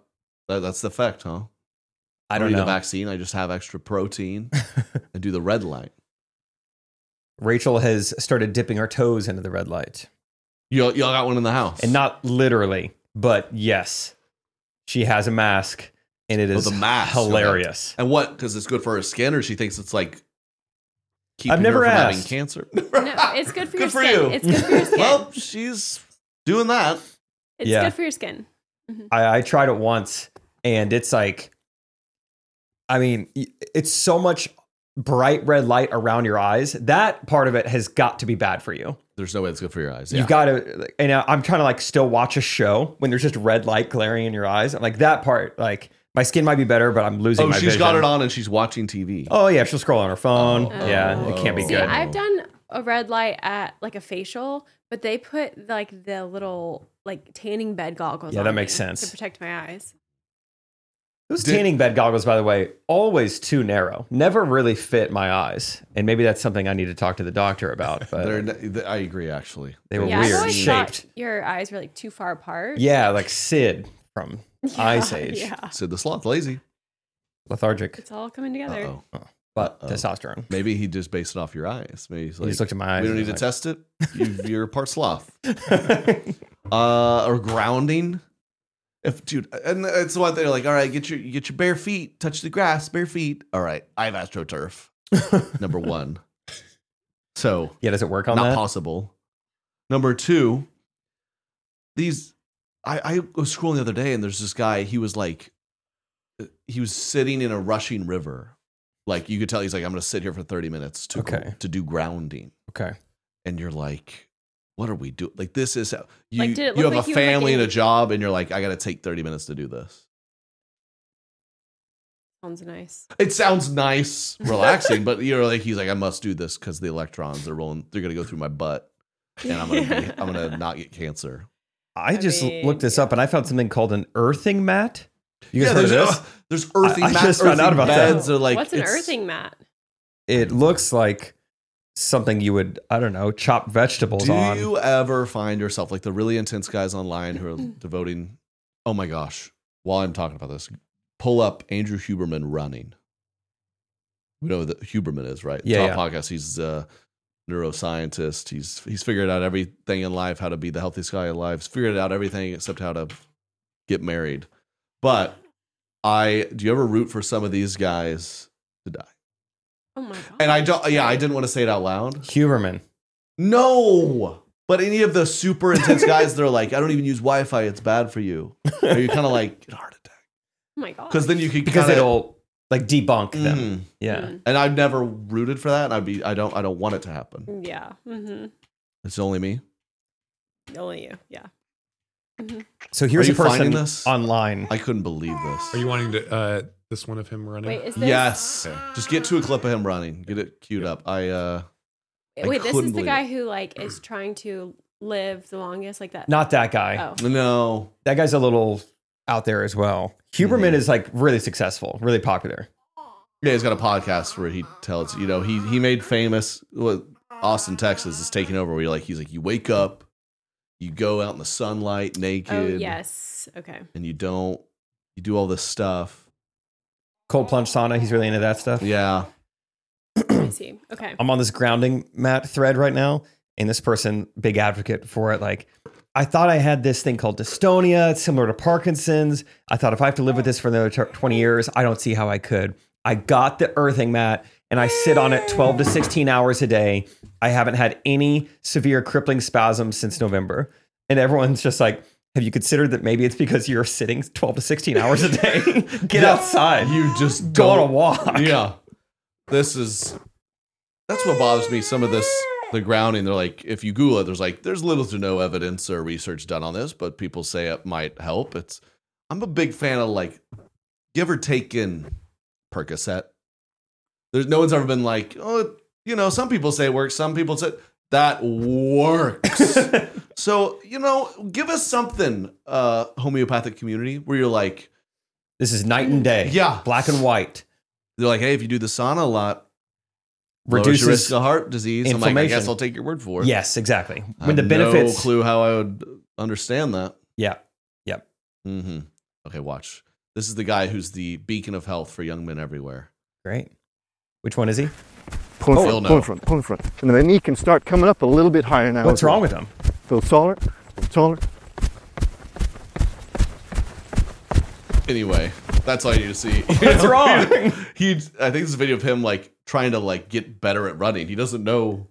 That's the effect, huh? I don't need know. a vaccine. I just have extra protein and do the red light. Rachel has started dipping her toes into the red light. Y'all got one in the house. And not literally, but yes, she has a mask, and it is the mask. hilarious. And what? Because it's good for her skin, or she thinks it's like keeping I've never her from having asked. cancer? No, it's good for your Good for skin. you. It's good for your skin. Well, she's doing that. It's Yeah. good for your skin. I tried it once, and it's like, I mean, it's so much bright red light around your eyes. That part of it has got to be bad for you. There's no way it's good for your eyes. You've got to, and I'm trying to like still watch a show when there's just red light glaring in your eyes. I'm like, that part, like my skin might be better, but I'm losing my she's vision. got it on and she's watching TV. Oh yeah, she'll scroll on her phone. Yeah, it can't be See, good. I've done a red light at like a facial, but they put like the little like tanning bed goggles. Yeah, on that makes me sense. to protect my eyes. Those tanning bed goggles, by the way, always too narrow. Never really fit my eyes. And maybe that's something I need to talk to the doctor about. But I agree, actually. they were Yeah, I've weird always shaped. thought your eyes were like too far apart. Yeah, like Sid from Ice Age. Yeah, Sid the Sloth, lazy. Lethargic, it's all coming together. Uh-oh. but testosterone. Maybe he just based it off your eyes. Maybe he's He like, just looked at my eyes. we don't and need to was test it. You're part sloth. Or grounding. If dude, and it's the one thing, like, all right, get your bare feet, touch the grass, bare feet. All right, I have AstroTurf. Number 1. So yeah, does it work on not that? possible. Number 2, these I was scrolling the other day and there's this guy, he was sitting in a rushing river. Like you could tell he's like, I'm gonna sit here for 30 minutes to do grounding. Okay. And you're like, what are we doing? Like, this is how you, Like, did it you look have like a he was, like, family and in- a job, and you're like, I got to take 30 minutes to do this. Sounds nice. It sounds nice, relaxing, but you're like, he's like, I must do this because the electrons are rolling. They're going to go through my butt, and I'm going to not get cancer. I just mean, looked this up and I found something called an earthing mat. You guys heard of there's, this? there's earthing I mats, just found out earthing about that. beds. Are like, What's an it's- earthing mat? It looks like something you would, I don't know, chop vegetables Do on. you ever find yourself like the really intense guys online who are devoting, oh my gosh, while I'm talking about this, pull up Andrew Huberman running. We know that Huberman is, right? Yeah, Top podcast. He's a neuroscientist. He's figured out everything in life, how to be the healthiest guy alive. He's figured out everything except how to get married. But do you ever root for some of these guys to die? Oh my god. And I didn't want to say it out loud. Huberman. No. But any of the super intense guys, they're like, I don't even use Wi-Fi. It's bad for you. Or you kind of like, get a heart attack. Oh my god. Because then you could Because kinda, it'll like debunk them. Mm. Yeah. And I've never rooted for that. And I don't want it to happen. Yeah. Mm-hmm. It's only me. Only you. Yeah. So here's Are a you finding person this? online. I couldn't believe this. Are you wanting to this one of him running? Wait, is this? Yes. Okay. Just get to a clip of him running. Get it queued up. I Wait, this couldn't is the believe guy it. who like is trying to live the longest, like that. Not that guy. Oh. no. That guy's a little out there as well. Huberman is like really successful, really popular. Yeah, he's got a podcast where he tells, he made famous what Austin, Texas is taking over where he's like, you wake up, you go out in the sunlight naked. Oh yes. Okay. And you do all this stuff. Cold plunge sauna. He's really into that stuff. Yeah. I see. Okay. I'm on this grounding mat thread right now, and this person, big advocate for it. Like, I thought I had this thing called dystonia. It's similar to Parkinson's. I thought if I have to live with this for another 20 years, I don't see how I could. I got the earthing mat, and I sit on it 12 to 16 hours a day. I haven't had any severe crippling spasms since November. And everyone's just like, have you considered that maybe it's because you're sitting 12 to 16 hours a day? Get outside. You just Go on a don't- walk. Yeah. That's what bothers me. Some of the grounding, they're like, if you Google it, there's little to no evidence or research done on this, but people say it might help. I'm a big fan of like, you ever taken Percocet? No one's ever been like, oh, some people say it works. Some people say that works. So, give us something, homeopathic community, where you're like, This is night and day. Yeah. Black and white. they're like, hey, if you do the sauna a lot, lowers Reduces your risk of heart disease. I'm like, I inflammation. guess I'll take your word for it. Yes, exactly. I When the have benefits. no clue how I would understand that. Yeah. Yep. Mm-hmm. Okay, watch. This is the guy who's the beacon of health for young men everywhere. Great. Which one is he? Pull in Phil, front, no. pull in front, pull in front. And then he can start coming up a little bit higher now. What's wrong with him? A little taller, taller. Anyway, that's all you need to see. What's wrong? I think this is a video of him like trying to like get better at running. He doesn't know.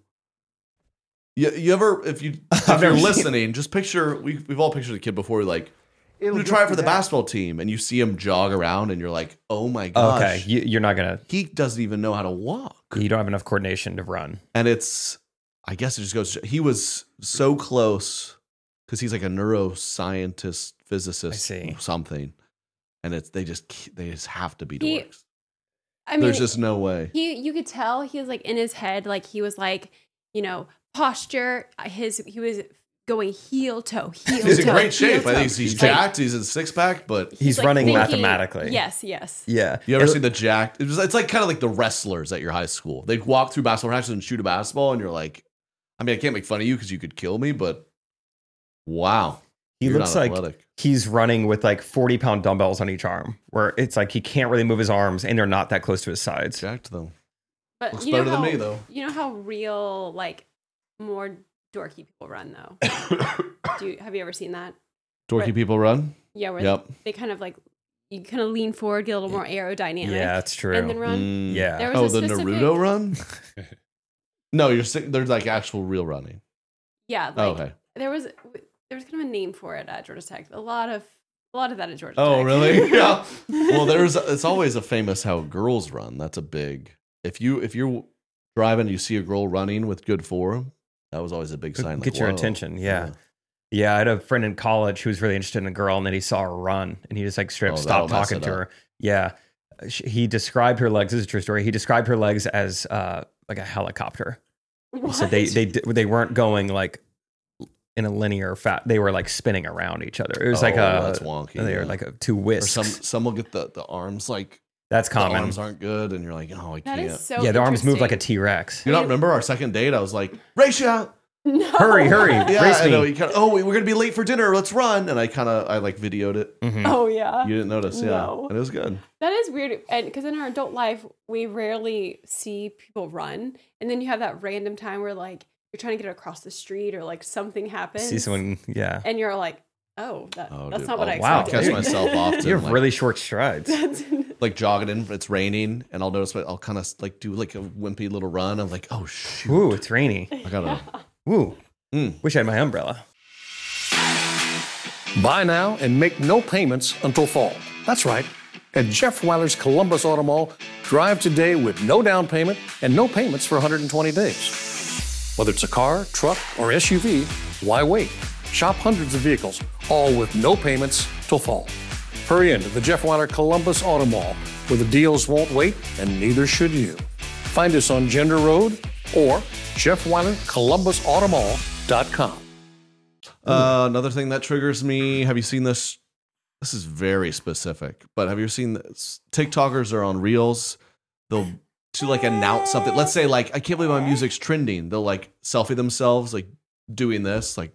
You ever if you're never seen- listening, just picture we've all pictured a kid before like I'm gonna try it for the basketball team, and you see him jog around, and you're like, oh my gosh, Okay, you're not gonna. he doesn't even know how to walk. You don't have enough coordination to run. And I guess it just goes. He was so close because he's like a neuroscientist, physicist, I see. something, and they just have to be He- dorks. I mean, There's just no way. you could tell he was like in his head, like he was like, posture. He was going heel toe, heel toe. He's in great heel shape. I toe. think he's Like, jacked. He's in six pack, but He's like running thinking- mathematically. Yes. Yeah. you ever seen the jacked? It's like kind of like the wrestlers at your high school. They walk through basketball practice and shoot a basketball, and you're like, I mean, I can't make fun of you because you could kill me, but wow, He you're looks not like athletic. he's running with like 40-pound dumbbells on each arm, where it's like he can't really move his arms, and they're not that close to his sides. Jacked though. But Looks you know better than how, me, though. You know how real, like, more dorky people run, though. Have you ever seen that? Dorky Right. people run. Yeah, where Yep. they kind of like you kind of lean forward, get a little more aerodynamic. Yeah, that's true. And then run. Mm. Yeah. There was Oh, a the specific, Naruto run? No, they're like actual real running. Yeah, like Oh, okay. there was kind of a name for it at Georgia Tech. A lot of that at Georgia Oh, Tech. really? Yeah. Well, it's always a famous how girls run. That's a big. If you're driving and you see a girl running with good form, that was always a big sign. Get like, your whoa. attention. Yeah, I had a friend in college who was really interested in a girl, and then he saw her run, and he just like straight up Oh, stopped that'll mess talking it to up. her. Yeah, he described her legs. This is a true story. He described her legs as like a helicopter. He said they weren't going like in a linear fat. They were like spinning around each other. It was like that's wonky. They were yeah. like two Or whisks. some will get the arms like That's the common. arms aren't good, and you're like, oh, I That can't. is so Yeah, the arms move like a interesting. T-Rex. You not remember our second date? I was like, race you out. No. Hurry, Yeah, race I me. know. You kind of, we're gonna be late for dinner. Let's run. And I like videoed it. Mhm. Oh yeah. You didn't notice, yeah. No. And it was good. That is weird, and because in our adult life we rarely see people run, and then you have that random time where like you're trying to get across the street or like something happens, See someone, yeah. and you're like, that's dude. not what I wow. I expected. catch myself often. You have like, really short strides. like jogging in, it's raining, and I'll notice, I'll kind of like do like a wimpy little run. I'm like, oh shoot, Ooh, it's rainy. I gotta. Ooh, Mm. wish I had my umbrella. Buy now and make no payments until fall. That's right. At Jeff Weiler's Columbus Auto Mall, drive today with no down payment and no payments for 120 days. Whether it's a car, truck, or SUV, why wait? Shop hundreds of vehicles, all with no payments till fall. Hurry into the Jeff Weiler Columbus Auto Mall, where the deals won't wait and neither should you. Find us on Gender Road or JeffWeilerColumbusAutomall.com. Another thing that triggers me. Have you seen this? This is very specific, but have you seen this? TikTokers are on Reels. They'll to like announce something. Let's say like, I can't believe my music's trending. They'll like selfie themselves like doing this. Like,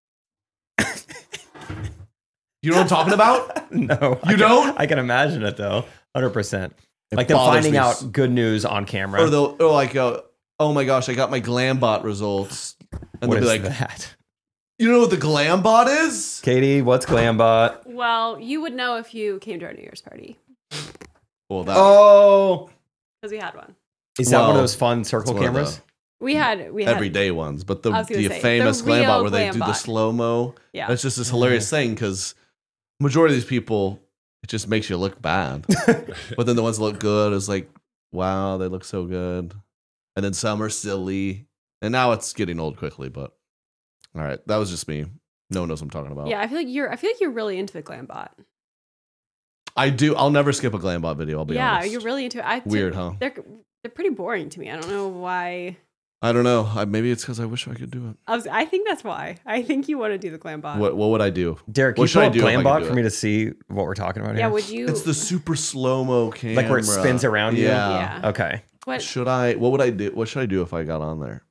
you know what I'm talking about? No, You don't? I can imagine it though, 100%. It Like them bothers finding me. out good news on camera. Or they'll like, oh my gosh, I got my GlamBot results, and What they'll is be like, that? you know what the GlamBot is? Katie, what's GlamBot? Well, you would know if you came to our New Year's party Well, that. Oh, because we had one. is that one Well, of those fun circle one of cameras? We had everyday ones, but I was gonna the say, famous the real GlamBot where they do the GlamBot. slow mo. Yeah. That's just this hilarious thing because majority of these people, it just makes you look bad. But then the ones that look good is like, wow, they look so good. And then some are silly, and now it's getting old quickly. But all right, that was just me. No one knows what I'm talking about. Yeah, I feel like you're really into the GlamBot. I do. I'll never skip a GlamBot video. I'll be honest. You're really into it. Weird, huh? They're pretty boring to me. I don't know why. I don't know. Maybe it's because I wish I could do it. I think that's why. I think you want to do the GlamBot. What would I do? Derek, can What you should pull I up do if I can GlamBot do for it? me to see what we're talking about Yeah, here? would you? It's the super slow mo camera, Like where it spins around you? Yeah. Yeah. Okay. What? What would I do? What should I do if I got on there?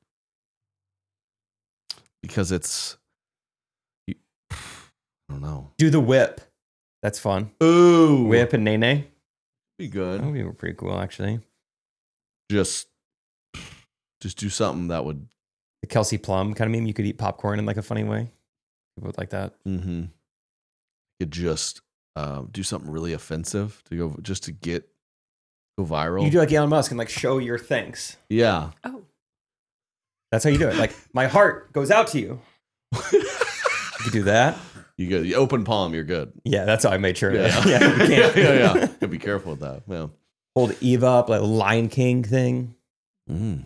Because I don't know. Do the whip. That's fun. Ooh, Whip and Nene. be good. That would be pretty cool, actually. Just do something that would. The Kelsey Plum kind of meme. You could eat popcorn in like a funny way. People would like that. Mm-hmm. Could just do something really offensive to go viral. You do like Elon Musk and like show your thanks. Yeah. Oh. That's how you do it. Like, my heart goes out to you. You could do that. You good. You open palm, you're good. Yeah, that's how I made sure. Yeah. Yeah, you can't. yeah. Gotta be careful with that. Yeah. Hold Eva up like a Lion King thing. Mm.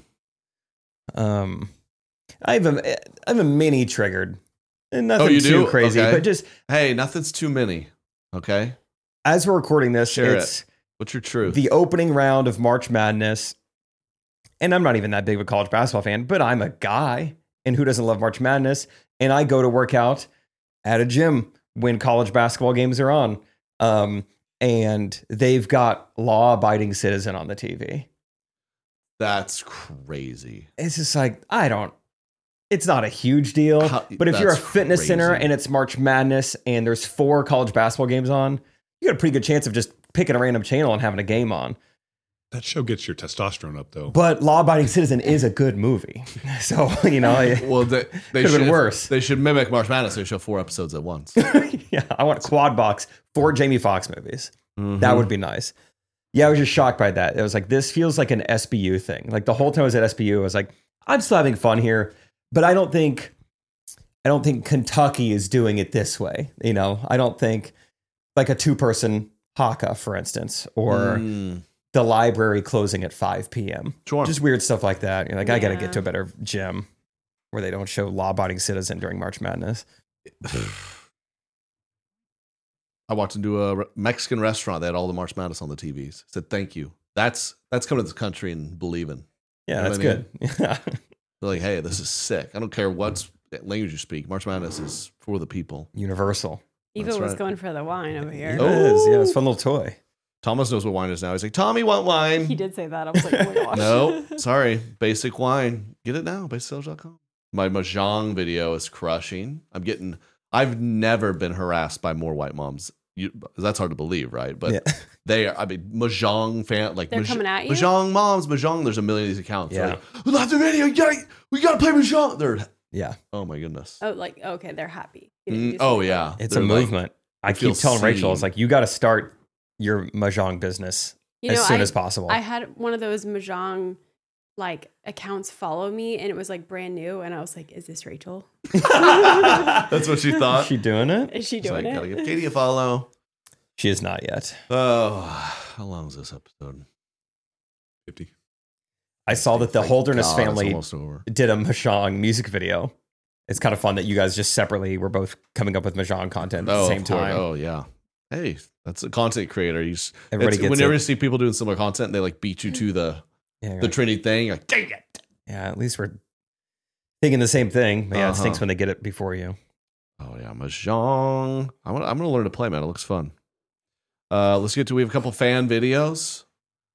I have a mini triggered. And nothing you too do? crazy, Okay. but just Hey, nothing's too many. Okay. as we're recording this, Share it's What's your truth? the opening round of March Madness. And I'm not even that big of a college basketball fan, but I'm a guy. And who doesn't love March Madness? And I go to work out at a gym when college basketball games are on. And they've got Law Abiding Citizen on the TV. That's crazy. It's just like, it's not a huge deal. But if you're a That's fitness center crazy. and it's March Madness and there's 4 college basketball games on, you got a pretty good chance of just picking a random channel and having a game on. That show gets your testosterone up, though. But Law Abiding Citizen is a good movie. So, Well, they Could've should been worse. They should mimic March Madness. They show 4 episodes at once. yeah, I want Quad Box 4 Jamie Foxx movies. Mm-hmm. That would be nice. Yeah, I was just shocked by that. It was like, this feels like an SBU thing. Like the whole time I was at SBU, I was like, I'm still having fun here, but I don't think Kentucky is doing it this way. I don't think like a 2-person Haka, for instance, or the library closing at 5 p.m. Sure. Just weird stuff like that. You're like, I got to Yeah. get to a better gym where they don't show Law Abiding Citizen during March Madness. I walked into a Mexican restaurant. They had all the March Madness on the TVs. Said, thank you. That's coming to this country and believing. Yeah, You know that's what I mean? good. Yeah. They're like, hey, this is sick. I don't care what language you speak. March Madness is for the people. Universal. Eva That's was right. going for the wine over here. Oh. It is. Yeah, it's a fun little toy. Thomas knows what wine is now. He's like, Tommy, want wine? He did say that. I was like, oh my gosh. No, sorry. Basic wine. Get it now. Basicals.com. My Mahjong video is crushing. I've never been harassed by more white moms. That's hard to believe, right? But Yeah. they are, Mahjong fan, like They're coming at you? Mahjong moms, Mahjong. There's a million of these accounts. They're Yeah. like, we love the video. We gotta play Mahjong. Yeah. Oh my goodness. Oh, like, okay, they're happy. Oh yeah. It's They're a like- movement. I feel keep telling Rachel, it's seen. like, you got to start your Mahjong business as soon as possible. I had one of those Mahjong like accounts follow me and it was like brand new. And I was like, is this Rachel? That's what she thought. Is she doing it? Is she She's doing like, gotta it? give Katie a follow. She is not yet. Oh, how long is this episode? 50. I saw that the Thank Holderness God, it's family almost over. did a Mahjong music video. It's kind of fun that you guys just separately were both coming up with Mahjong content at the same of course. time. Oh yeah. Hey, that's a content creator. Everybody gets whenever it. you see people doing similar content, they like beat you to the Yeah, you're the like, Trinity thing. Like, dang it. yeah, at least we're thinking the same thing. But yeah, it Uh-huh. stinks when they get it before you. Oh yeah, Mahjong. I'm gonna learn to play, man. It looks fun. Let's get to. We have a couple fan videos.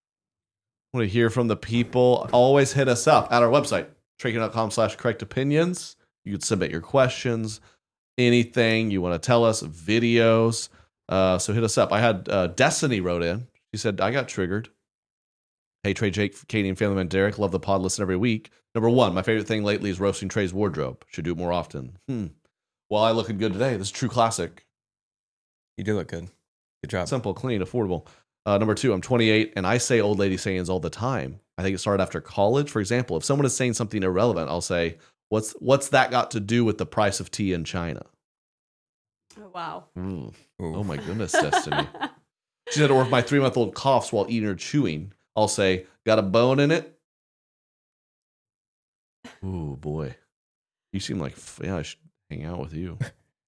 I want to hear from the people. Always hit us up at our website, traking.com/correctopinions. You can submit your questions, anything you want to tell us, videos. So hit us up. I had Destiny wrote in. She said, I got triggered. Hey, Trey, Jake, Katie, and Family Man Derek. Love the pod. Listen every week. Number 1, my favorite thing lately is roasting Trey's wardrobe. Should do it more often. Well, I looking good today. This is true classic. You do look good. Good job. Simple, clean, affordable. Number 2, I'm 28 and I say old lady sayings all the time. I think it started after college. For example, if someone is saying something irrelevant, I'll say, what's that got to do with the price of tea in China? Oh, wow. Ooh. Ooh. Oh my goodness, Destiny. She said, or if my 3-month-old coughs while eating or chewing, I'll say, got a bone in it? Ooh, boy. You seem like, yeah, I should hang out with you.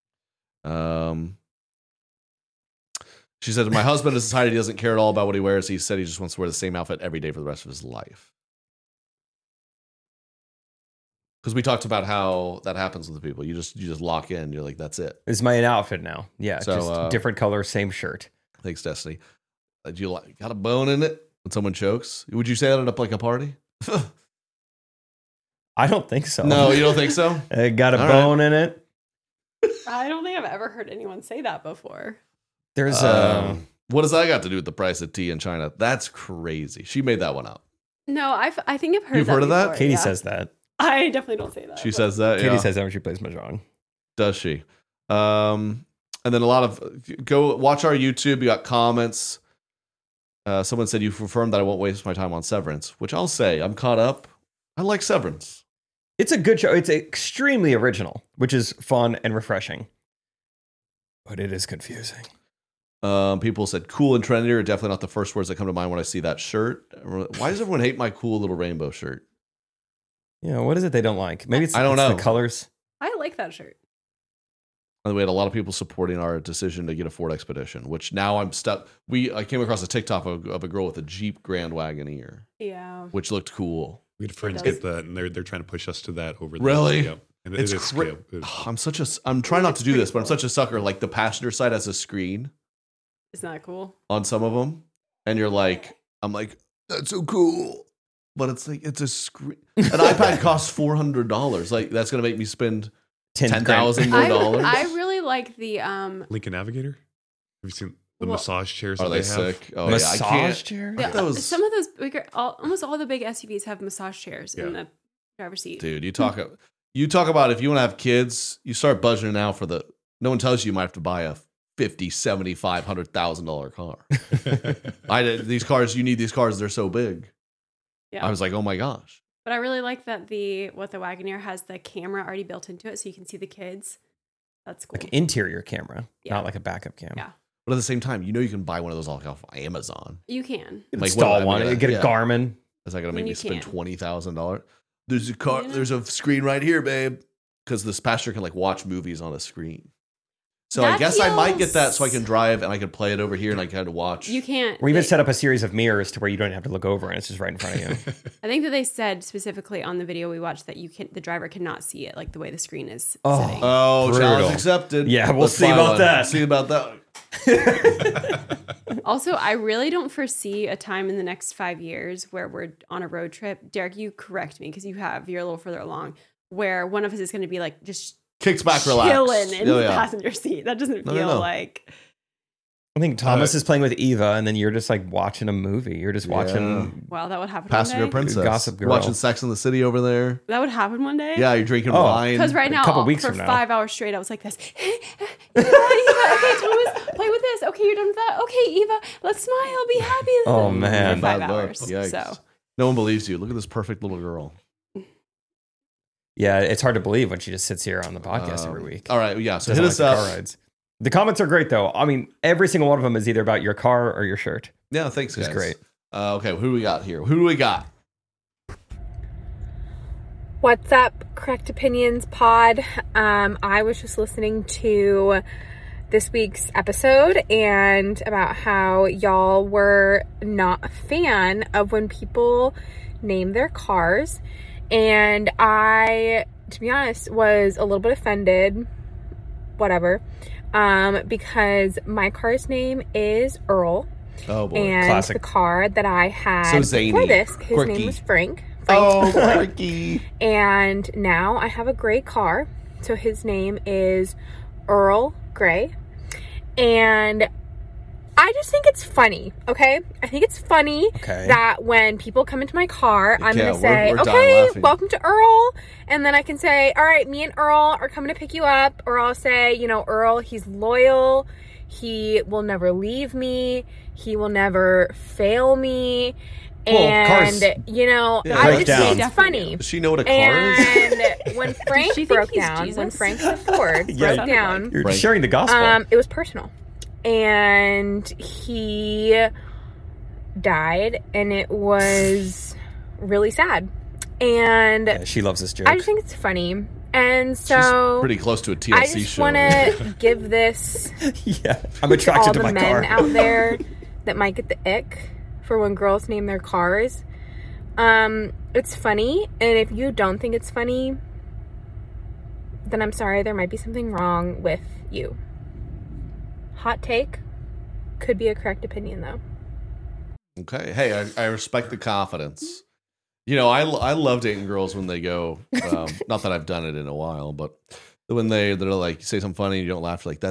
She said, my husband has decided he doesn't care at all about what he wears. He said he just wants to wear the same outfit every day for the rest of his life. Because we talked about how that happens with people. You just lock in. You're like, that's it. This is my outfit now. Yeah, So, just different color, same shirt. Thanks, Destiny. Do you like got a bone in it when someone chokes? Would you say that at a party? I don't think so. No, you don't think so? It got a All bone in it. I don't think I've ever heard anyone say that before. There's what does that got to do with the price of tea in China? That's crazy. She made that one up. No, I think I've heard. You've heard of that? before, Katie yeah. says that. I definitely don't say that. She but- says that. Katie yeah. says that when she plays Mahjong. Does she? And then a lot of go watch our YouTube. You got comments. Someone said you confirmed that I won't waste my time on Severance, which I'll say I'm caught up. I like Severance. It's a good show. It's extremely original, which is fun and refreshing. But it is confusing. People said cool and trendy are definitely not the first words that come to mind when I see that shirt. Why does everyone hate my cool little rainbow shirt? Yeah, what is it they don't like? Maybe it's, I don't it's know. the colors. I like that shirt. And we had a lot of people supporting our decision to get a Ford Expedition, which now I'm stuck. I came across a TikTok of a girl with a Jeep Grand Wagoneer, Yeah. which looked cool. We had friends does. get that, and they're trying to push us to that over there. Really? Yeah. And It's it is cra- scale. I'm trying not to do pretty this, but I'm cool. such a sucker. Like the passenger side has a screen Isn't that cool? on some of them, and you're like, I'm like, that's so cool. But it's like it's a screen. An iPad costs $400. Like that's gonna make me spend $10,000 more dollars. I really like the Lincoln Navigator. Have you seen the Well- massage chairs Are that they they have? sick? Oh Massage yeah, I can't. chair? I thought that was- some of those bigger, almost all the big SUVs have massage chairs in Yeah. the driver's seat. Dude, you talk about if you want to have kids, you start budgeting now for the. No one tells you might have to buy a $50,000, $75,000, $100,000 car. These cars. You need these cars. They're so big. Yeah. I was like, oh my gosh. But I really like that the Wagoneer has the camera already built into it, so you can see the kids. That's cool. Like interior camera, Yeah. not like a backup cam. Yeah. But at the same time, you know you can buy one of those off Amazon. You can. You Like, install what- I one. mean, You get a yeah. Garmin. Is that gonna I make mean, me you spend can. $20,000? There's a car. You know? There's a screen right here, babe. Because this passenger can like watch movies on a screen. So I That guess I might get that feels- so I can drive and I can play it over here and I can watch. You can't. Or even they- set up a series of mirrors to where you don't have to look over and it's just right in front of you. I think that they said specifically on the video we watched that the driver cannot see it, like the way the screen is Oh. sitting. Oh, Brutal. challenge accepted. Yeah, we'll Let's see buy about one. that. See about that. Also, I really don't foresee a time in the next 5 years where we're on a road trip. Derek, you correct me because you're a little further along, where one of us is going to be like just Kicks back, relax. chilling in Oh, the yeah. passenger seat. That doesn't No, feel no. like. I think Thomas is playing with Eva, and then you're just like watching a movie. You're just watching. Well, that would happen Passenger one day. Princess. Gossip Girl. Watching Sex in the City over there. That would happen one day. Yeah, you're drinking Oh. wine. Because right A now, couple weeks for from now. 5 hours straight, I was like this. Eva, okay, Thomas, play with this. Okay, you're done with that. Okay, Eva, let's smile, be happy. Oh, For man. 5 Bad luck. hours. Yikes. So No one believes you. Look at this perfect little girl. Yeah, it's hard to believe when she just sits here on the podcast every week. All right, yeah. So Doesn't hit like us the car up. rides. The comments are great, though. I mean, every single one of them is either about your car or your shirt. Yeah, thanks, guys. It's great. Okay, who do we got here? Who do we got? What's up, Correct Opinions Pod? I was just listening to this week's episode and about how y'all were not a fan of when people name their cars. And I, to be honest, was a little bit offended, whatever, because my car's name is Earl. Oh boy, And classic. the car that I had So zany, before this, his quirky. name was Frank. Oh, Ricky. And now I have a gray car. So his name is Earl Gray. And I just think it's funny, okay? I think it's funny Okay. that when people come into my car, I'm Yeah, going to say, we're dying okay, laughing. welcome to Earl. And then I can say, all right, me and Earl are coming to pick you up. Or I'll say, you know, Earl, he's loyal. He will never leave me. He will never fail me. Well, cars And, you know, Yeah, I break just think down. it's funny. Does she know what a car is? And when Frank she think broke he's down, when Jesus? Frank the Ford Yeah, broke down, You're Right. sharing the gospel. it was personal. And he died, and it was really sad. And Yeah, she loves this joke. I just think it's funny. And so Pretty close to a I TLC just show. want to give this yeah, I'm to all attracted to the my men car. out there that might get the ick for when girls name their cars. It's funny, and if you don't think it's funny, then I'm sorry, there might be something wrong with you. Hot take, could be a correct opinion though. Okay. Hey, I respect the confidence. You know, I love dating girls when they go, not that I've done it in a while, but when they're like, say something funny and you don't laugh, you're like, that's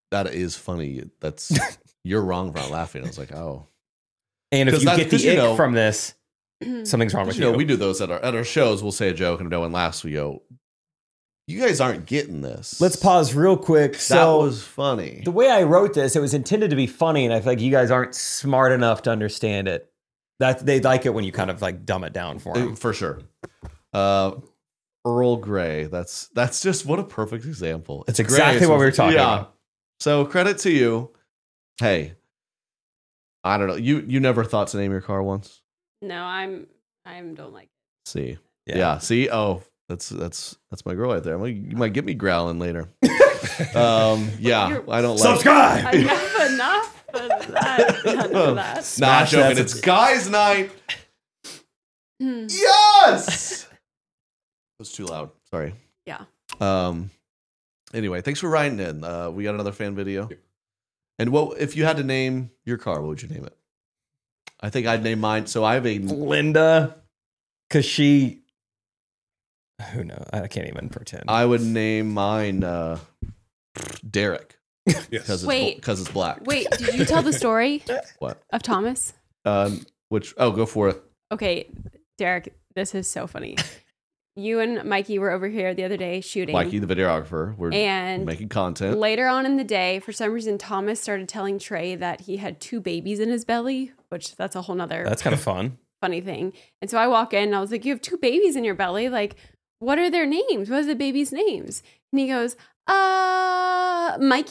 That is funny. That's you're wrong for not laughing. I was like, oh. And if 'Cause you that- get the 'cause, you ick know- from this, something's wrong with You know, you. we do those at our shows. We'll say a joke and no one laughs. We go, you guys aren't getting this. Let's pause real quick. That So was funny. the way I wrote this, it was intended to be funny, and I feel like you guys aren't smart enough to understand it. That they like it when you kind of like dumb it down for them. For sure. Earl Grey. That's just what a perfect example. It's exactly what we were talking about. So credit to you. Hey, I don't know. You never thought to name your car once? No, I don't like it. See. Yeah. Yeah. See? Oh, that's my girl right there. You might get me growling later. Yeah, I don't like Subscribe. Enough of that. None of that. Not Smash joking. that. It's guys' night. Yes. It was too loud. Sorry. Yeah. Anyway, thanks for writing in. We got another fan video. And what if you had to name your car? What would you name it? I think I'd name mine. So I have a Linda, because she. Who knows? I can't even pretend. I would name mine Derek Yes. because it's black. Wait, did you tell the story What? of Thomas? Go for it. Okay, Derek, this is so funny. You and Mikey were over here the other day shooting. Mikey, the videographer. We're And making content. later on in the day, for some reason, Thomas started telling Trey that he had 2 babies in his belly, which that's a whole nother That's kind of fun. funny thing. And so I walk in and I was like, you have 2 babies in your belly. Like, what are their names? What are the babies' names? And he goes, Mikey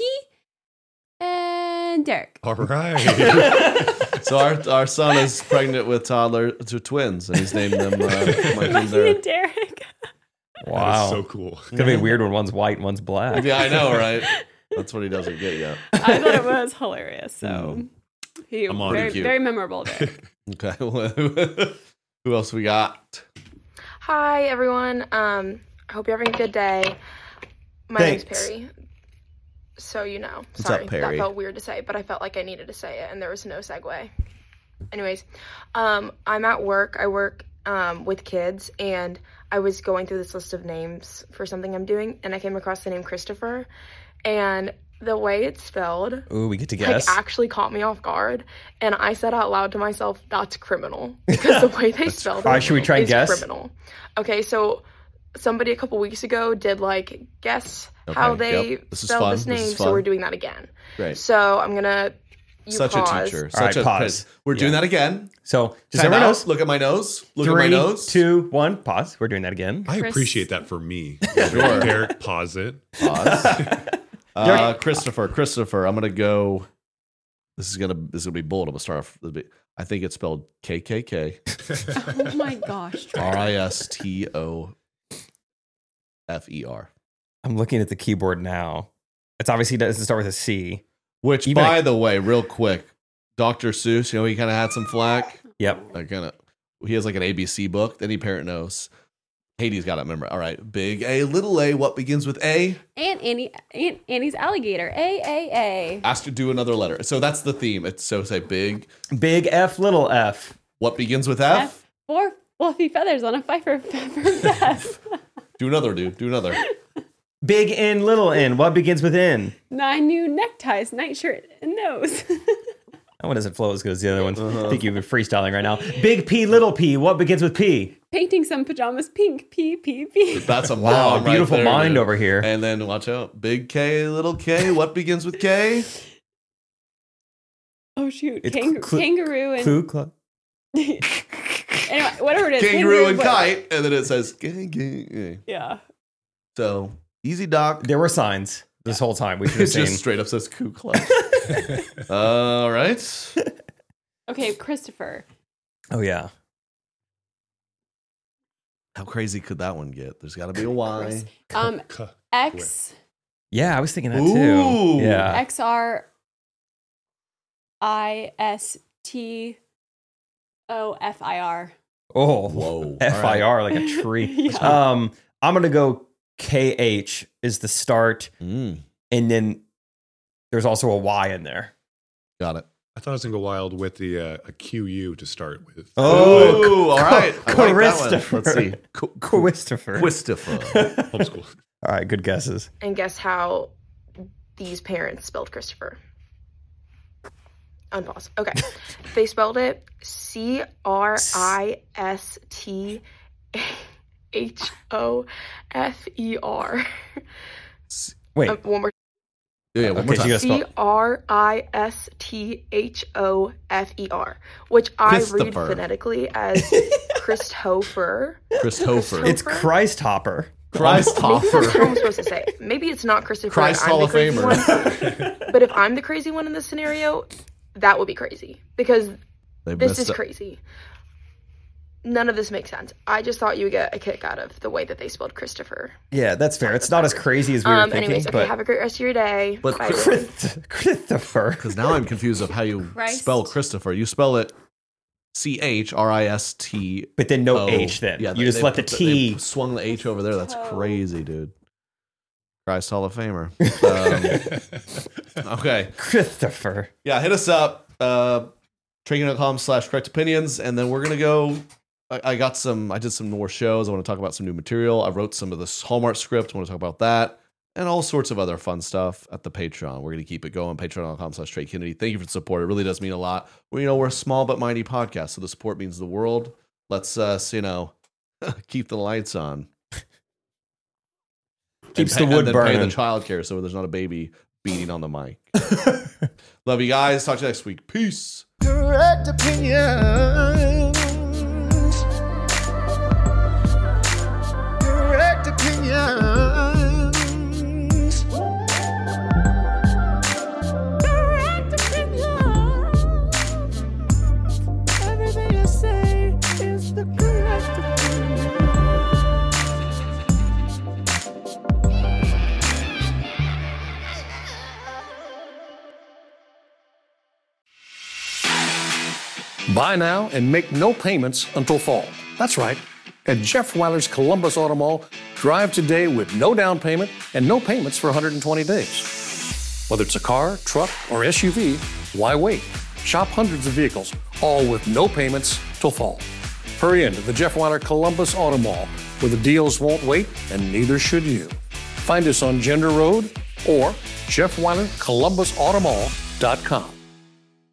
and Derek. All right. So our son is pregnant with twins, and he's named them Mikey and Mikey and Derek. Derek. Wow. That is so cool. It's gonna be weird when one's white and one's black. Yeah, I know, right? That's what he doesn't get yet. I thought it was hilarious. So he I'm on very, it. very memorable there. Okay. Who else we got? Hi, everyone. I hope you're having a good day. My name's Thanks. Perry. So you know. What's Sorry, up, Perry? that felt weird to say, but I felt like I needed to say it, and there was no segue. Anyways, I'm at work. I work with kids, and I was going through this list of names for something I'm doing, and I came across the name Christopher, and the way it's spelled Ooh, we get to guess. actually caught me off guard, and I said out loud to myself, "That's criminal," because the way they spelled All right, it should we try and is guess? criminal. Okay, so somebody a couple weeks ago did guess how Okay, they yep. This is spelled fun. this This is name, so fun. we're doing that again. Great. So I'm gonna Such pause. a teacher. All right, Such a pause. We're doing that again. So just Time everyone out. knows. Look at my nose. Look at 3, my nose. 2, 1. Pause. We're doing that again. I Chris- appreciate that for me. Sure. Derek, pause it. Pause. Christopher. I'm gonna go. This is gonna be bold. I'm gonna start off. I think it's spelled KKK Oh my gosh. Trey. RISTOFER. I'm looking at the keyboard now. It's obviously doesn't start with a C. Which, Even by the way, real quick, Dr. Seuss. You know, he kind of had some flack. Yep. He has like an ABC book. Any parent knows. Hades got it. Remember? All right. Big A, little A. What begins with A? And Annie's alligator. A. Ask to do another letter. So that's the theme. It's so say big. Big F, little F. What begins with F? F. 4 fluffy feathers on a fifer for Beth. Do another, dude. Do another. Big N, little N. What begins with N? 9 new neckties, nightshirt, and nose. That one doesn't flow as good as the other ones. I think you've been freestyling right now. Big P, little P. What begins with P? Painting some pajamas pink. P. That's a Wow, mom right beautiful there, mind dude. over here. And then watch out. Big K, little K. What begins with K? Oh shoot, It's kangaroo and Clue Club. anyway, whatever it is. Kangaroo and but- kite. And then it says gang. Yeah. So easy, doc. There were signs this whole time. We should have It seen. just straight up says Ku Klux. All right. Okay, Christopher. Oh yeah. How crazy could that one get? There's got to be a Y. X Yeah, I was thinking that Ooh. too. Yeah. XRISTOFIR. Oh, Whoa. FIR like a tree. Yeah. I'm gonna go KH is the start, Mm, and then there's also a Y in there. got it. I thought I was going to go wild with the a QU to start with. Oh, all right. I like that one. Christopher. Let's see. Christopher. Christopher. Homeschool. All right, good guesses. And guess how these parents spelled Christopher. Unpause. Okay. They spelled it Christopher. Wait. One more. Yeah, one more time. Christopher, which I read phonetically as Christopher. Christopher. It's Christhopper. Christopher. Maybe that's what I'm supposed to say. Maybe it's not Christopher. Christ I'm Hall the of crazy Famer. one. But if I'm the crazy one in this scenario, that would be crazy because this is crazy. None of this makes sense. I just thought you would get a kick out of the way that they spelled Christopher. Yeah, that's fair. It's not as crazy as we were thinking. Anyways, okay, have a great rest of your day. But Bye, Christopher. Because now I'm confused of how you spell Christopher. You spell it Christ. But then no H then. Yeah, you just let the T. They swung the H over there. That's crazy, dude. Christ Hall of Famer. Okay. Christopher. Yeah, hit us up. Traking.com/correct opinions. And then we're going to go. I did some more shows. I want to talk about some new material. I wrote some of this Hallmark script. I want to talk about that and all sorts of other fun stuff at the Patreon. We're going to keep it going. Patreon.com/TrakeKennedy. Thank you for the support. It really does mean a lot. We're a small but mighty podcast, so the support means the world. Let's keep the lights on. Keeps the wood burning. Pay the childcare so there's not a baby beating on the mic. Love you guys. Talk to you next week. Peace. Correct opinions. Correct opinions. Correct opinions. Everything I say is the correct opinion. Buy now and make no payments until fall. That's right. At Jeff Weiler's Columbus Auto Mall, drive today with no down payment and no payments for 120 days. Whether it's a car, truck, or SUV, why wait? Shop hundreds of vehicles, all with no payments till fall. Hurry into the Jeff Weiler Columbus Auto Mall, where the deals won't wait and neither should you. Find us on Gender Road or JeffWeilerColumbusAutomall.com.